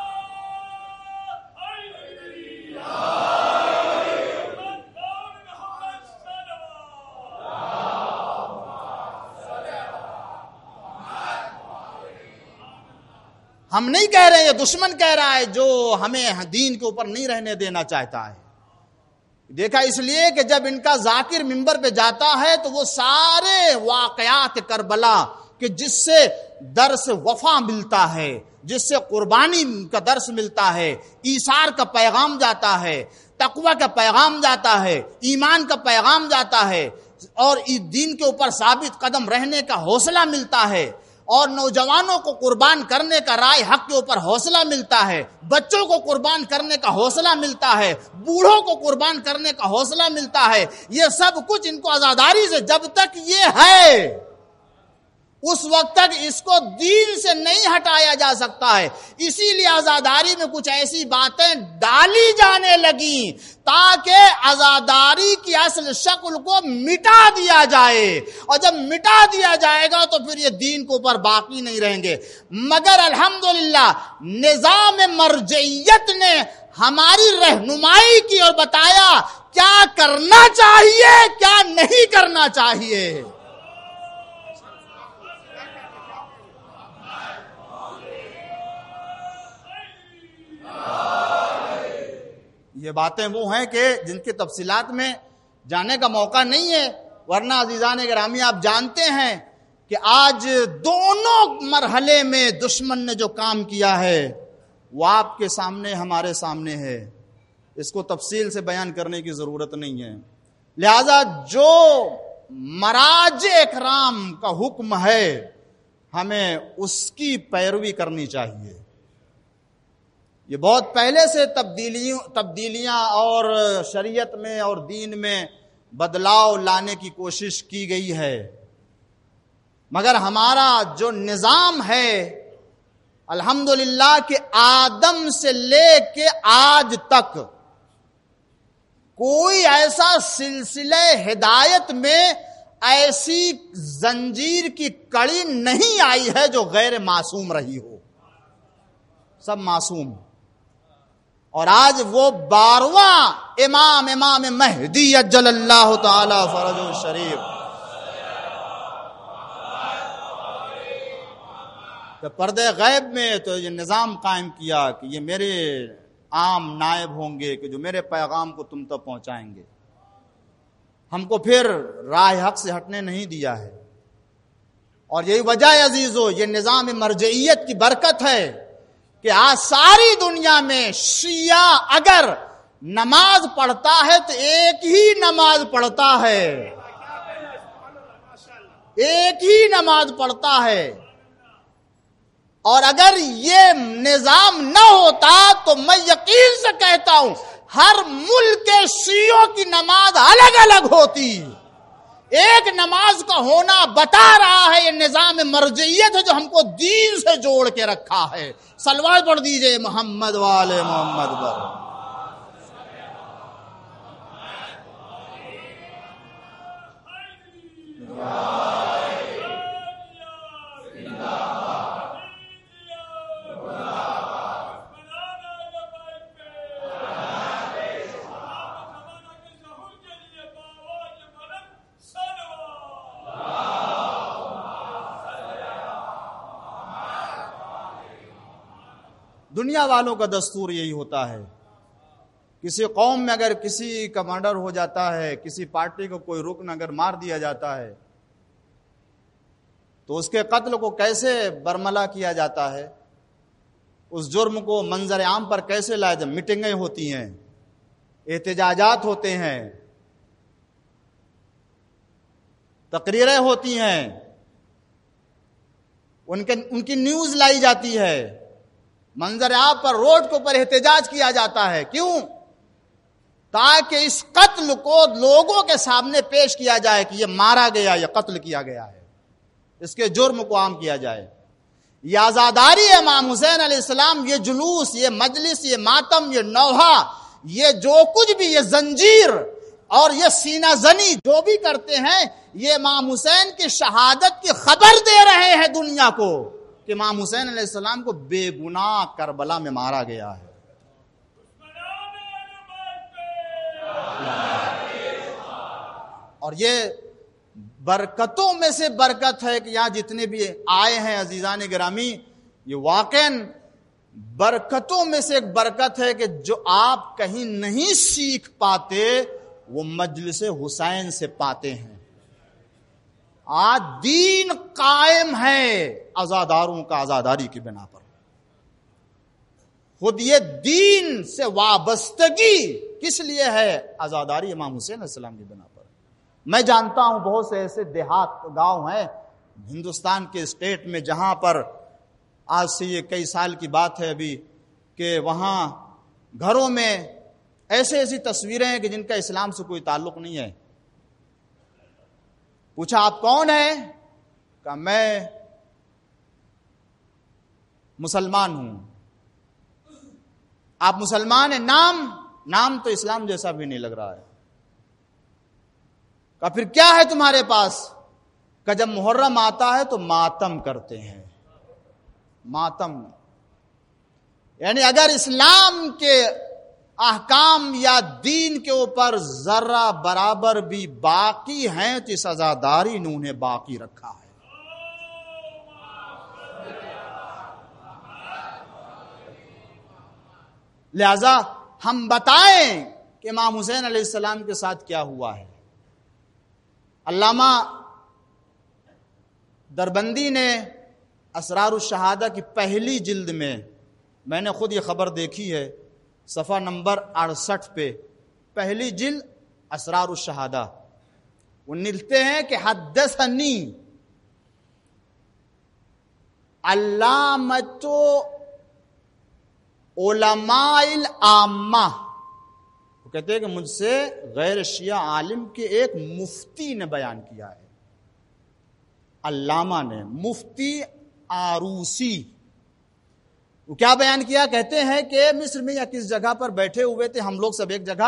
S2: ہم نہیں کہہ رہے، یہ دشمن کہہ رہا ہے جو ہمیں دین کے اوپر نہیں رہنے دینا چاہتا ہے. دیکھا اس لیے کہ جب ان کا ذاکر منبر پہ جاتا ہے تو وہ سارے واقعات کربلا کہ جس سے درس وفا ملتا ہے، جس سے قربانی کا درس ملتا ہے، ایثار کا پیغام جاتا ہے، تقوی کا پیغام جاتا ہے، ایمان کا پیغام جاتا ہے، اور دین کے اوپر ثابت قدم رہنے کا حوصلہ ملتا ہے، اور نوجوانوں کو قربان کرنے کا رائے حق کے اوپر حوصلہ ملتا ہے، بچوں کو قربان کرنے کا حوصلہ ملتا ہے، بوڑھوں کو قربان کرنے کا حوصلہ ملتا ہے. یہ سب کچھ ان کو عزاداری سے جب تک یہ ہے اس وقت تک اس کو دین سے نہیں ہٹایا جا سکتا ہے. اسی لیے عزاداری میں کچھ ایسی باتیں ڈالی جانے لگیں تاکہ عزاداری کی اصل شکل کو مٹا دیا جائے، اور جب مٹا دیا جائے گا تو پھر یہ دین کے اوپر باقی نہیں رہیں گے. مگر الحمدللہ نظام مرجعیت نے ہماری رہنمائی کی اور بتایا کیا کرنا چاہیے کیا نہیں کرنا چاہیے. یہ باتیں وہ ہیں کہ جن کی تفصیلات میں جانے کا موقع نہیں ہے، ورنہ عزیزان گرامی آپ جانتے ہیں کہ آج دونوں مرحلے میں دشمن نے جو کام کیا ہے وہ آپ کے سامنے ہمارے سامنے ہے. اس کو تفصیل سے بیان کرنے کی ضرورت نہیں ہے. لہذا جو مراج اکرام کا حکم ہے ہمیں اس کی پیروی کرنی چاہیے. یہ بہت پہلے سے تبدیلیاں تبدیلیاں اور شریعت میں اور دین میں بدلاؤ لانے کی کوشش کی گئی ہے، مگر ہمارا جو نظام ہے الحمدللہ کہ آدم سے لے کے آج تک کوئی ایسا سلسلہ ہدایت میں ایسی زنجیر کی کڑی نہیں آئی ہے جو غیر معصوم رہی ہو. سب معصوم. اور آج وہ بارواں امام امام مہدی اجل اللہ تعالی فرجہ الشریف تو پردے غیب میں تو یہ نظام قائم کیا کہ یہ میرے عام نائب ہوں گے کہ جو میرے پیغام کو تم تک پہنچائیں گے. ہم کو پھر راہ حق سے ہٹنے نہیں دیا ہے. اور یہی وجہ ہے عزیزو، یہ نظام مرجعیت کی برکت ہے کہ آج ساری دنیا میں شیعہ اگر نماز پڑھتا ہے تو ایک ہی نماز پڑھتا ہے، ایک ہی نماز پڑھتا ہے. اور اگر یہ نظام نہ ہوتا تو میں یقین سے کہتا ہوں ہر ملک کے شیعوں کی نماز الگ الگ ہوتی. ایک نماز کا ہونا بتا رہا ہے یہ نظام مرجعیت ہے جو ہم کو دین سے جوڑ کے رکھا ہے. صلوات پڑھ دیجئے محمد والے محمد پر. دنیا والوں کا دستور یہی ہوتا ہے. کسی قوم میں اگر کسی کا مرڈر ہو جاتا ہے، کسی پارٹی کو کوئی رکن اگر مار دیا جاتا ہے تو اس کے قتل کو کیسے برملا کیا جاتا ہے، اس جرم کو منظر عام پر کیسے لایا جاتا ہے. میٹنگیں ہوتی ہیں، احتجاجات ہوتے ہیں، تقریریں ہوتی ہیں، ان کے ان کی نیوز لائی جاتی ہے، منظر عام پر روڈ کے اوپر احتجاج کیا جاتا ہے. کیوں؟ تاکہ اس قتل کو لوگوں کے سامنے پیش کیا جائے کہ یہ مارا گیا، یہ قتل کیا گیا ہے، اس کے جرم کو عام کیا جائے. یہ عزاداری امام حسین علیہ السلام، یہ جلوس، یہ مجلس، یہ ماتم، یہ نوحہ، یہ جو کچھ بھی، یہ زنجیر اور یہ سینہ زنی جو بھی کرتے ہیں، یہ امام حسین کی شہادت کی خبر دے رہے ہیں دنیا کو کہ امام حسین علیہ السلام کو بے گناہ کربلا میں مارا گیا ہے. اور یہ برکتوں میں سے برکت ہے کہ یہاں جتنے بھی آئے ہیں عزیزان گرامی، یہ واقعاً برکتوں میں سے ایک برکت ہے کہ جو آپ کہیں نہیں سیکھ پاتے وہ مجلس حسین سے پاتے ہیں. آج دین قائم ہے عزاداروں کا عزاداری کی بنا پر. خود یہ دین سے وابستگی کس لیے ہے؟ عزاداری امام حسین علیہ السلام کی بنا پر. میں جانتا ہوں بہت سے ایسے دیہات گاؤں ہیں ہندوستان کے اسٹیٹ میں جہاں پر آج سے یہ کئی سال کی بات ہے ابھی کہ وہاں گھروں میں ایسے ایسی تصویریں ہیں کہ جن کا اسلام سے کوئی تعلق نہیں ہے. پوچھا آپ کون ہیں؟ کہا میں مسلمان ہوں. آپ مسلمان ہیں؟ نام نام تو اسلام جیسا بھی نہیں لگ رہا ہے. کہا پھر کیا ہے تمہارے پاس؟ کہ جب محرم آتا ہے تو ماتم کرتے ہیں. ماتم یعنی اگر اسلام کے احکام یا دین کے اوپر ذرہ برابر بھی باقی ہیں تو اس عزاداری نے انہیں باقی رکھا ہے. لہذا ہم بتائیں کہ امام حسین علیہ السلام کے ساتھ کیا ہوا ہے. علامہ دربندی نے اسرار الشہادہ کی پہلی جلد میں، میں نے خود یہ خبر دیکھی ہے، صفحہ نمبر اڑسٹھ پہ، پہلی جلد اسرار الشہادہ، وہ لکھتے ہیں کہ حدثنی علامۃ علماء العامہ، وہ کہتے ہیں کہ مجھ سے غیر شیعہ عالم کے ایک مفتی نے بیان کیا ہے، علامہ نے، مفتی آروسی، وہ کیا بیان کیا؟ کہتے ہیں کہ مصر میں یا کس جگہ پر بیٹھے ہوئے تھے ہم لوگ سب ایک جگہ،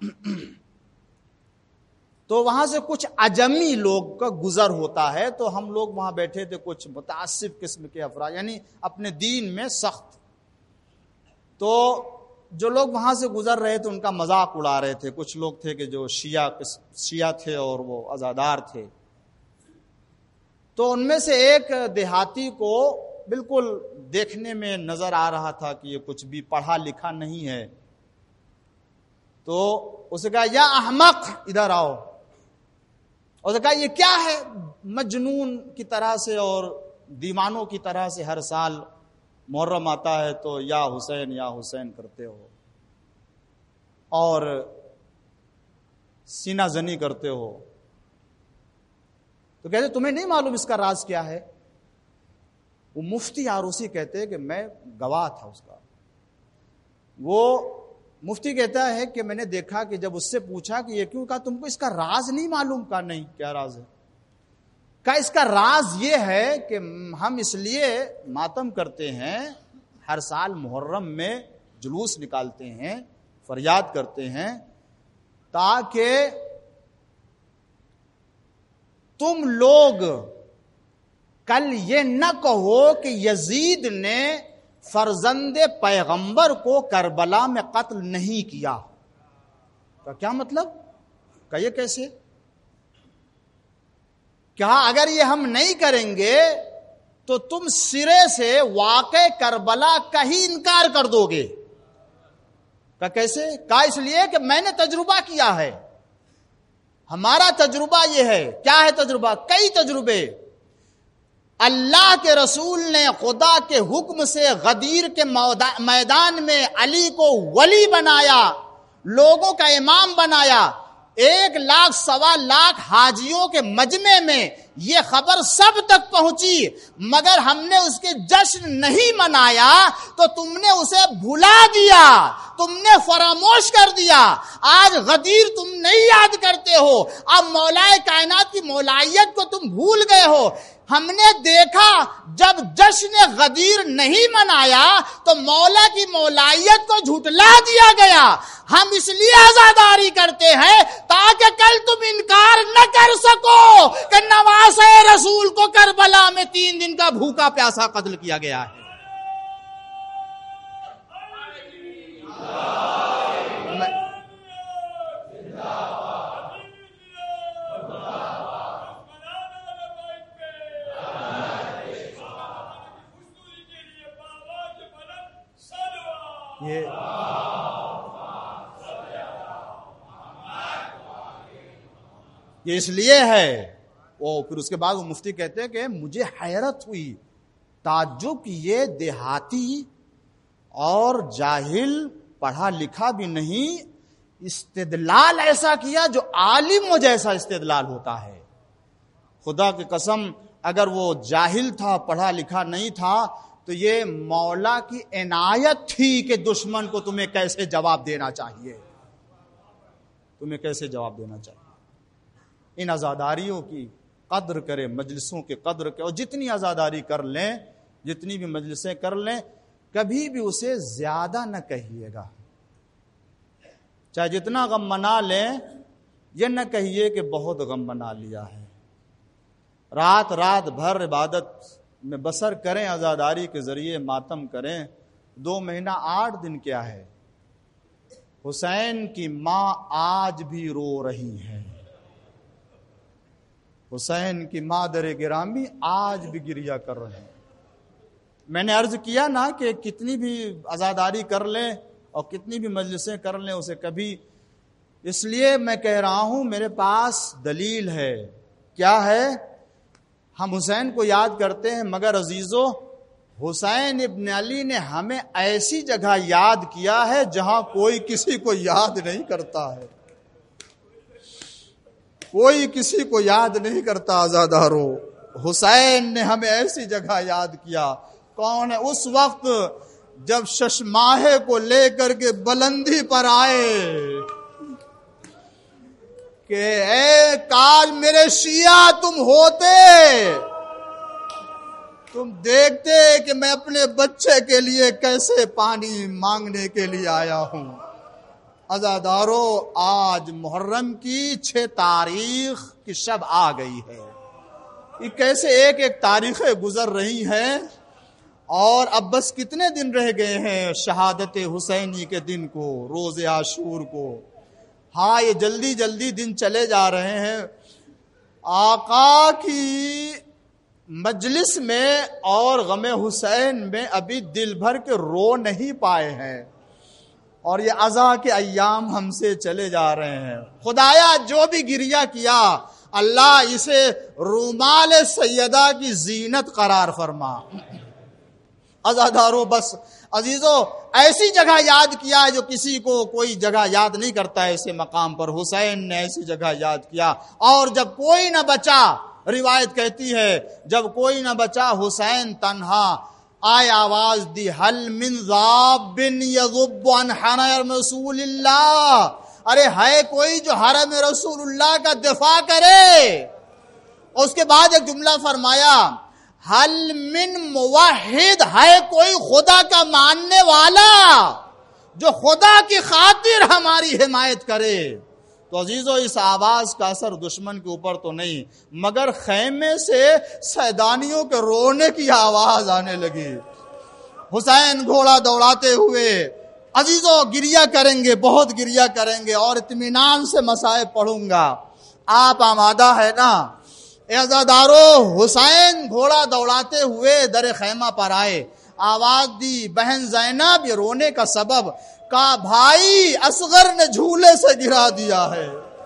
S2: تو وہاں سے کچھ عجمی لوگ کا گزر ہوتا ہے، تو ہم لوگ وہاں بیٹھے تھے، کچھ متعصب قسم کے افراد، یعنی اپنے دین میں سخت، تو جو لوگ وہاں سے گزر رہے تھے ان کا مذاق اڑا رہے تھے، کچھ لوگ تھے کہ جو شیعہ شیعہ تھے اور وہ عزادار تھے، تو ان میں سے ایک دیہاتی کو بالکل دیکھنے میں نظر آ رہا تھا کہ یہ کچھ بھی پڑھا لکھا نہیں ہے، تو اسے کہا یا احمق ادھر آؤ، اسے کہا یہ کیا ہے؟ مجنون کی طرح سے اور دیوانوں کی طرح سے ہر سال محرم آتا ہے تو یا حسین یا حسین کرتے ہو اور سینہ زنی کرتے ہو، تو کہتے تمہیں نہیں معلوم اس کا راز کیا ہے؟ وہ مفتی آروسی کہتے ہیں کہ میں گواہ تھا اس کا، وہ مفتی کہتا ہے کہ میں نے دیکھا کہ جب اس سے پوچھا کہ یہ کیوں، کہا تم کو اس کا راز نہیں معلوم؟ کہا نہیں، کیا راز ہے؟ کہا اس کا راز یہ ہے کہ ہم اس لیے ماتم کرتے ہیں، ہر سال محرم میں جلوس نکالتے ہیں، فریاد کرتے ہیں، تاکہ تم لوگ کل یہ نہ کہو کہ یزید نے فرزند پیغمبر کو کربلا میں قتل نہیں کیا۔ کا کیا مطلب؟ کہ یہ کیسے؟ کہا اگر یہ ہم نہیں کریں گے تو تم سرے سے واقع کربلا کا ہی انکار کر دو گے۔ کہ کیسے؟ کہا اس لیے کہ میں نے تجربہ کیا ہے، ہمارا تجربہ یہ ہے۔ کیا ہے تجربہ؟ کئی تجربے۔ اللہ کے رسول نے خدا کے حکم سے غدیر کے میدان میں علی کو ولی بنایا، لوگوں کا امام بنایا، ایک لاکھ سوا لاکھ حاجیوں کے مجمع میں یہ خبر سب تک پہنچی، مگر ہم نے اس کے جشن نہیں منایا تو تم نے اسے بھلا دیا، تم نے فراموش کر دیا۔ آج غدیر تم نہیں یاد کرتے ہو، اب مولائے کائنات کی مولائیت کو تم بھول گئے ہو۔ ہم نے دیکھا جب جشن غدیر نہیں منایا تو مولا کی مولائیت کو جھٹلا دیا گیا۔ ہم اس لیے عزاداری کرتے ہیں تاکہ کل تم انکار نہ کر سکو کہ نواسے رسول کو کربلا میں تین دن کا بھوکا پیاسا قتل کیا گیا ہے۔ یہ یہ اس لیے ہے۔ وہ پھر اس کے بعد وہ مفتی کہتے ہیں کہ مجھے حیرت ہوئی، تعجب کہ یہ دیہاتی اور جاہل، پڑھا لکھا بھی نہیں، استدلال ایسا کیا جو عالم جیسا استدلال ہوتا ہے۔ خدا کی قسم اگر وہ جاہل تھا، پڑھا لکھا نہیں تھا تو یہ مولا کی عنایت تھی کہ دشمن کو تمہیں کیسے جواب دینا چاہیے، تمہیں کیسے جواب دینا چاہیے۔ ان عزاداریوں کی قدر کرے، مجلسوں کی قدر کرے، اور جتنی عزاداری کر لیں، جتنی بھی مجلسیں کر لیں، کبھی بھی اسے زیادہ نہ کہیے گا۔ چاہے جتنا غم منا لیں، یہ نہ کہیے کہ بہت غم منا لیا ہے۔ رات رات بھر عبادت میں بسر کریں، عزاداری کے ذریعے ماتم کریں۔ دو مہینہ آٹھ دن کیا ہے؟ حسین کی ماں آج بھی رو رہی ہے، حسین کی مادر گرامی آج بھی گریہ کر رہے ہیں۔ میں نے عرض کیا نا کہ کتنی بھی عزاداری کر لیں اور کتنی بھی مجلسیں کر لیں، اسے کبھی، اس لیے میں کہہ رہا ہوں میرے پاس دلیل ہے۔ کیا ہے؟ ہم حسین کو یاد کرتے ہیں، مگر عزیزو حسین ابن علی نے ہمیں ایسی جگہ یاد کیا ہے جہاں کوئی کسی کو یاد نہیں کرتا ہے، کوئی کسی کو یاد نہیں کرتا۔ آزادارو، حسین نے ہمیں ایسی جگہ یاد کیا۔ کون ہے؟ اس وقت جب ششماہے کو لے کر کے بلندی پر آئے کہ اے کاش میرے شیعہ تم ہوتے، تم دیکھتے کہ میں اپنے بچے کے لیے کیسے پانی مانگنے کے لیے آیا ہوں۔ عزادارو، آج محرم کی چھ تاریخ کی شب آ گئی ہے۔ یہ کیسے ایک ایک تاریخیں گزر رہی ہیں، اور اب بس کتنے دن رہ گئے ہیں شہادت حسینی کے دن کو، روز عاشور کو۔ ہاں، یہ جلدی جلدی دن چلے جا رہے ہیں۔ آقا کی مجلس میں اور غم حسین میں ابھی دل بھر کے رو نہیں پائے ہیں، اور یہ عزا کے ایام ہم سے چلے جا رہے ہیں۔ خدایا جو بھی گریہ کیا اللہ اسے رومال سیدہ کی زینت قرار فرما۔ عزادارو، بس عزیزو ایسی جگہ یاد کیا جو کسی کو کوئی جگہ یاد نہیں کرتا ہے، ایسے مقام پر حسین نے ایسی جگہ یاد کیا۔ اور جب کوئی نہ بچا، روایت کہتی ہے جب کوئی نہ بچا حسین تنہا آئے آواز دی، حل من ذاب یذب عن حرم رسول اللہ، ارے ہے کوئی جو حرم رسول اللہ کا دفاع کرے؟ اس کے بعد ایک جملہ فرمایا، حل من موحد، ہے کوئی خدا کا ماننے والا جو خدا کی خاطر ہماری حمایت کرے؟ تو عزیزو، اس آواز کا اثر دشمن کے اوپر تو نہیں، مگر خیمے سے سیدانیوں کے رونے کی آواز آنے لگی۔ حسین گھوڑا دوڑاتے ہوئے عزیزو گریہ کریں گے، بہت گریہ کریں گے، اور اطمینان سے مصائب پڑھوں گا۔ آپ آمادہ ہے نا؟ اے عزادارو، حسین گھوڑا دوڑاتے ہوئے در خیمہ پر آئے، آواز دی، بہن زینب یہ رونے کا سبب؟ کہا بھائی اصغر نے جھولے سے گرا دیا ہے،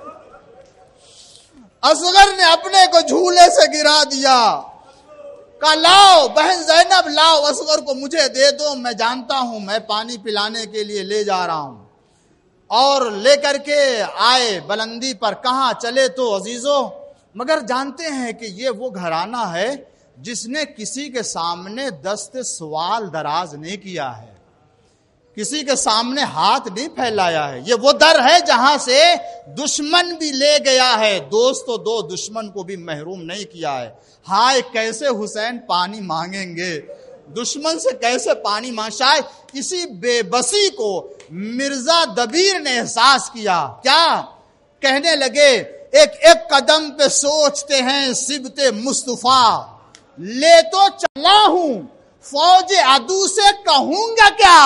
S2: اصغر نے اپنے کو جھولے سے گرا دیا۔ کہا لاؤ بہن زینب، لاؤ اصغر کو مجھے دے دو، میں جانتا ہوں میں پانی پلانے کے لیے لے جا رہا ہوں۔ اور لے کر کے آئے بلندی پر۔ کہاں چلے تو عزیزو، مگر جانتے ہیں کہ یہ وہ گھرانہ ہے جس نے کسی کے سامنے دست سوال دراز نہیں کیا ہے، کسی کے سامنے ہاتھ نہیں پھیلایا ہے۔ یہ وہ در ہے جہاں سے دشمن بھی لے گیا ہے، دوست تو دو دشمن کو بھی محروم نہیں کیا ہے۔ ہائے کیسے حسین پانی مانگیں گے، دشمن سے کیسے پانی مانگ؟ شاید اسی بے بسی کو مرزا دبیر نے احساس کیا۔ کیا کہنے لگے؟ ایک ایک قدم پہ سوچتے ہیں سبت مصطفیٰ، لے تو چلا ہوں فوج عدو سے کہوں گا کیا؟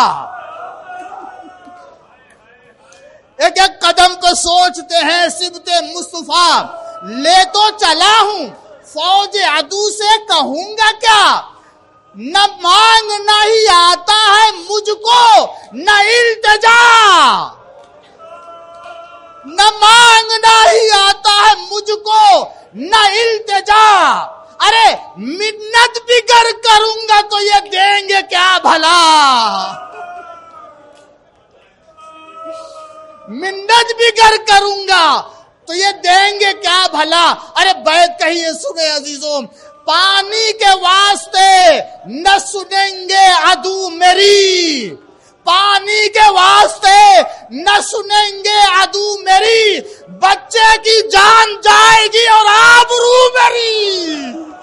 S2: ایک ایک قدم پہ سوچتے ہیں سبت مصطفیٰ، لے تو چلا ہوں فوج عدو سے کہوں گا کیا؟ نہ مانگنا ہی آتا ہے مجھ کو نہ التجا، نہ مانگنا ہی آتا ہے مجھ کو نہ التجا، ارے منت بھی گر کروں گا تو یہ دیں گے کیا بھلا؟ منت بھی گر کروں گا تو یہ دیں گے کیا بھلا؟ ارے بیت کہیے سنے عزیزوں، پانی کے واسطے نہ سنیں گے عدو میری، پانی کے واسطے نہ سنیں گے عدو میری، بچے کی جان جائے گی اور آبرو میری۔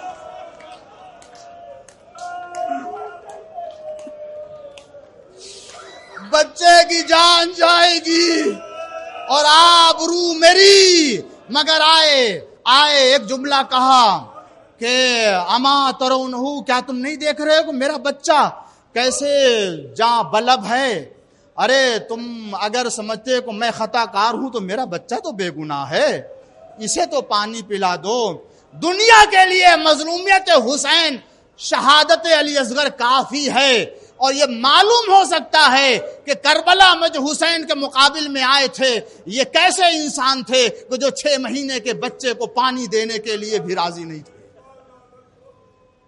S2: بچے کی جان جائے گی اور آبرو میری۔ مگر آئے آئے ایک جملہ کہا کہ اما ترونہو، کیا تم نہیں دیکھ رہے ہو کہ میرا بچہ کیسے جاں بلب ہے؟ ارے تم اگر سمجھتے کہ میں خطا کار ہوں تو میرا بچہ تو بے گناہ ہے، اسے تو پانی پلا دو۔ دنیا کے لیے مظلومیت حسین، شہادت علی اصغر کافی ہے۔ اور یہ معلوم ہو سکتا ہے کہ کربلا میں جو حسین کے مقابل میں آئے تھے یہ کیسے انسان تھے کہ جو چھ مہینے کے بچے کو پانی دینے کے لیے بھی راضی نہیں تھے۔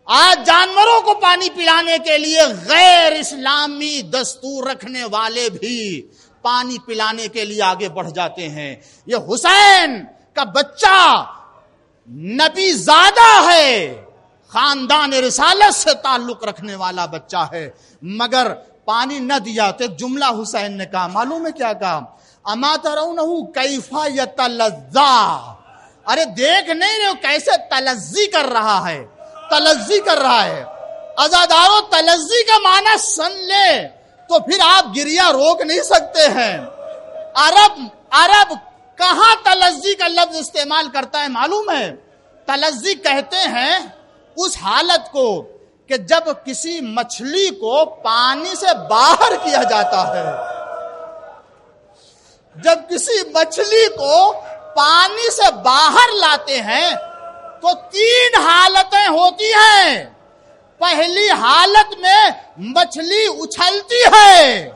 S2: آج جانوروں کو پانی پلانے کے لیے غیر اسلامی دستور رکھنے والے بھی پانی پلانے کے لیے آگے بڑھ جاتے ہیں. یہ حسین کا بچہ نبی زادہ ہے، خاندان رسالت سے تعلق رکھنے والا بچہ ہے، مگر پانی نہ دیا. تو ایک جملہ حسین نے کہا، معلوم ہے کیا کہا؟ اما ترونہ کیفا یتلذا، ارے دیکھ نہیں رہے ہو کیسے تلذی کر رہا ہے، تلذی کر رہا ہے. عزادارو تلذی کا معنی سن لے تو پھر آپ گریہ روک نہیں سکتے ہیں. عرب عرب کہاں تلذی کا لفظ استعمال کرتا ہے معلوم ہے؟ تلذی کہتے ہیں اس حالت کو کہ جب کسی مچھلی کو پانی سے باہر کیا جاتا ہے، جب کسی مچھلی کو پانی سے باہر لاتے ہیں تو تین حالتیں ہوتی ہیں. پہلی حالت میں مچھلی اچھلتی ہے،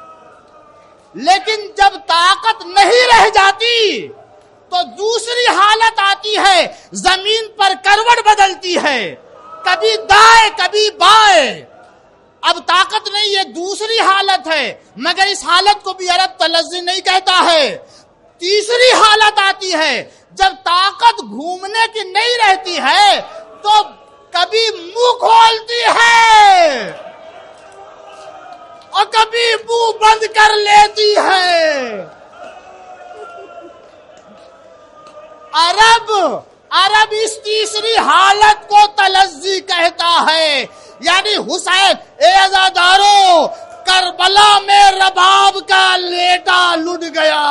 S2: لیکن جب طاقت نہیں رہ جاتی تو دوسری حالت آتی ہے، زمین پر کروٹ بدلتی ہے، کبھی دائیں کبھی بائیں. اب طاقت نہیں، یہ دوسری حالت ہے، مگر اس حالت کو بھی عرب تلذی نہیں کہتا ہے. تیسری حالت آتی ہے جب طاقت گھومنے کی نہیں رہتی ہے تو کبھی منہ کھولتی ہے اور کبھی منہ بند کر لیتی ہے. عرب عرب اس تیسری حالت کو تلذی کہتا ہے. یعنی حسین، اے عزادارو، کربلا میں رباب کا لیٹا لٹ گیا.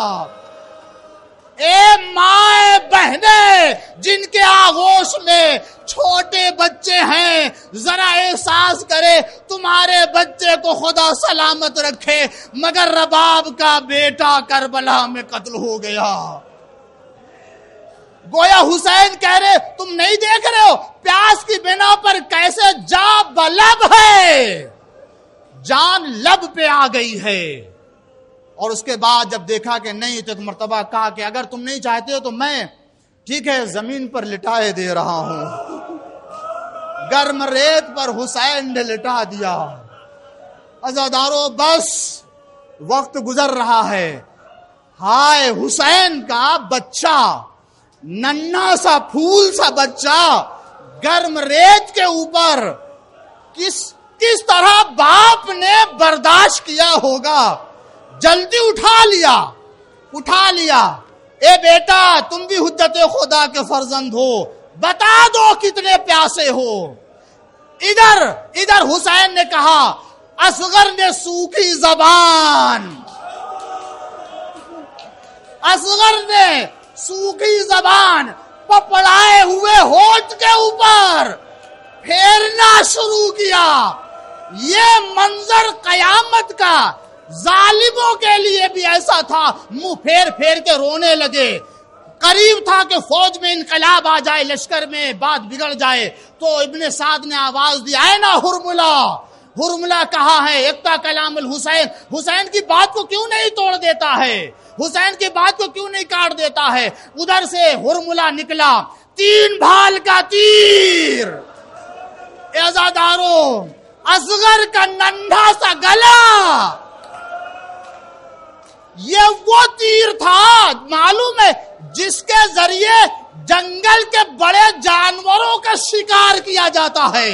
S2: اے ماں بہنیں جن کے آغوش میں چھوٹے بچے ہیں، ذرا احساس کرے تمہارے بچے کو خدا سلامت رکھے، مگر رباب کا بیٹا کربلا میں قتل ہو گیا. گویا حسین کہہ رہے تم نہیں دیکھ رہے ہو پیاس کی بنا پر کیسے جا بلب ہے، جان لب پہ آ گئی ہے. اور اس کے بعد جب دیکھا کہ نہیں تو ایک مرتبہ کہا کہ اگر تم نہیں چاہتے ہو تو میں ٹھیک ہے زمین پر لٹائے دے رہا ہوں. گرم ریت پر حسین نے لٹا دیا. عزادارو بس وقت گزر رہا ہے. ہائے حسین کا بچہ، ننھا سا پھول سا بچہ گرم ریت کے اوپر کس کس طرح باپ نے برداشت کیا ہوگا. جلدی اٹھا لیا اٹھا لیا اے بیٹا تم بھی حجت خدا کے فرزند ہو، بتا دو کتنے پیاسے ہو. ادھر ادھر حسین نے کہا، اصغر نے سوکھی زبان اصغر نے سوکھی زبان پپڑائے ہوئے ہونٹ کے اوپر پھیرنا شروع کیا. یہ منظر قیامت کا ظالموں کے لیے بھی ایسا تھا، منہ پھیر پھیر کے رونے لگے. قریب تھا کہ فوج میں انقلاب آ جائے، لشکر میں بات بگڑ جائے. تو ابن سعد نے آواز دی، اینا ہرملا. ہرملا کہا ہے ایکتا کلام الحسین، حسین کی بات کو کیوں نہیں توڑ دیتا ہے، حسین کی بات کو کیوں نہیں کاٹ دیتا ہے. ادھر سے ہرملا نکلا، تین بھال کا تیر. عزادارو اصغر کا ننھا سا گلا، یہ وہ تیر تھا معلوم ہے جس کے ذریعے جنگل کے بڑے جانوروں کا شکار کیا جاتا ہے.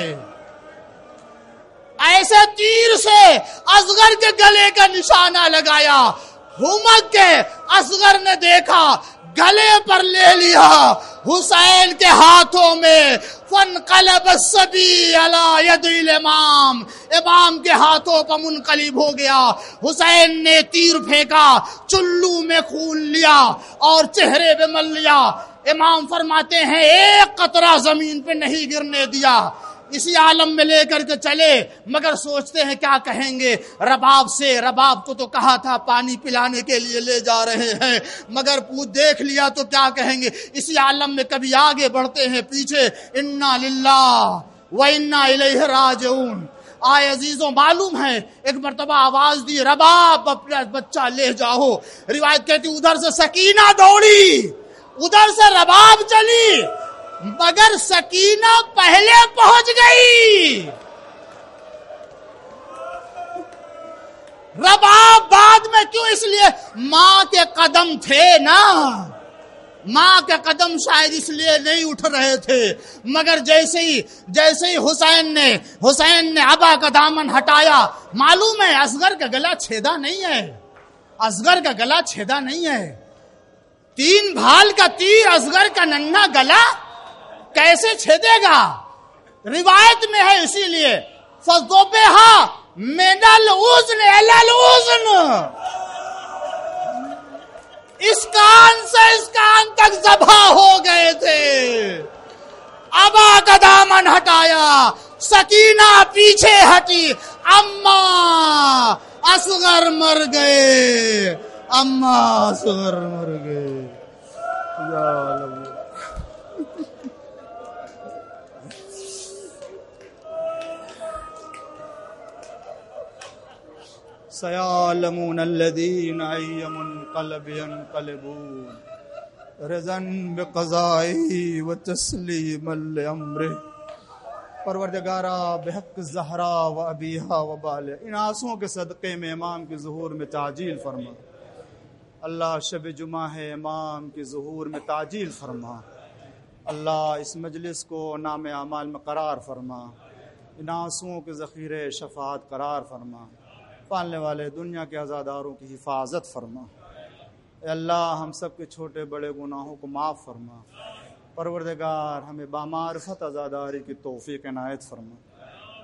S2: ایسے تیر سے اصغر کے گلے کا نشانہ لگایا. ہمک کے اصغر نے دیکھا، گلے پر لے لیا. حسین کے ہاتھوں میں فنقلب الصبی علی ید الامام، امام کے ہاتھوں پر منقلب ہو گیا. حسین نے تیر پھینکا، چلو میں خون لیا اور چہرے پہ مل لیا. امام فرماتے ہیں ایک قطرہ زمین پہ نہیں گرنے دیا. اسی عالم میں لے کر کے چلے، مگر سوچتے ہیں کیا کہیں گے رباب سے. رباب کو تو کہا تھا پانی پلانے کے لیے لے جا رہے ہیں، مگر پوچھ دیکھ لیا تو کیا کہیں گے. اسی عالم میں کبھی آگے بڑھتے ہیں پیچھے، انا للہ و انا الیہ راجعون. آئے عزیزوں معلوم ہے ایک مرتبہ آواز دی، رباب اپنا بچہ لے جاؤ. روایت کہتی ادھر سے سکینہ دوڑی، ادھر سے رباب چلی. مگر سکینہ پہلے پہنچ گئی. رب آپ بعد میں کیوں؟ اس لیے ماں کے قدم تھے نا، ماں کے قدم شاید اس لیے نہیں اٹھ رہے تھے، مگر جیسے ہی جیسے ہی حسین نے حسین نے ابا کا دامن ہٹایا، معلوم ہے اصغر کا گلا چھیدا نہیں ہے، اصغر کا گلا چھیدا نہیں ہے. تین بھال کا تیر اصغر کا ننھا گلا کیسے چھیدے گا؟ روایت میں ہے، اسی لیے فَذُبِحَ مِنَ الْأُذْنِ إِلَى الْأُذْنِ، اس کان سے اس کان تک ذبح ہو گئے تھے. ابا کا دامن ہٹایا، سکینہ پیچھے ہٹی، اماں اصغر مر گئے، اماں اصغر مر گئے. یا اللہ، سَيَعْلَمُونَ الَّذِينَ أَيَّ مُنْقَلَبٍ يَنْقَلِبُونَ رِضًا بِقَضَائِهِ وَتَسْلِيمًا لِأَمْرِهِ. پروردگارا بحق زہرا و ابیہا و بالہ، ان آنسوؤں کے صدقے میں امام کے ظہور میں تعجیل فرما. اللہ شب جمعہ ہے، امام کے ظہور میں تعجیل فرما. اللہ اس مجلس کو نام اعمال میں قرار فرما، ان آنسوؤں کے ذخیرے شفاعت قرار فرما. پالنے والے دنیا کے عزاداروں کی حفاظت فرما. اے اللہ ہم سب کے چھوٹے بڑے گناہوں کو معاف فرما. پروردگار ہمیں بامعرفت عزاداری کی توفیق عنایت فرما.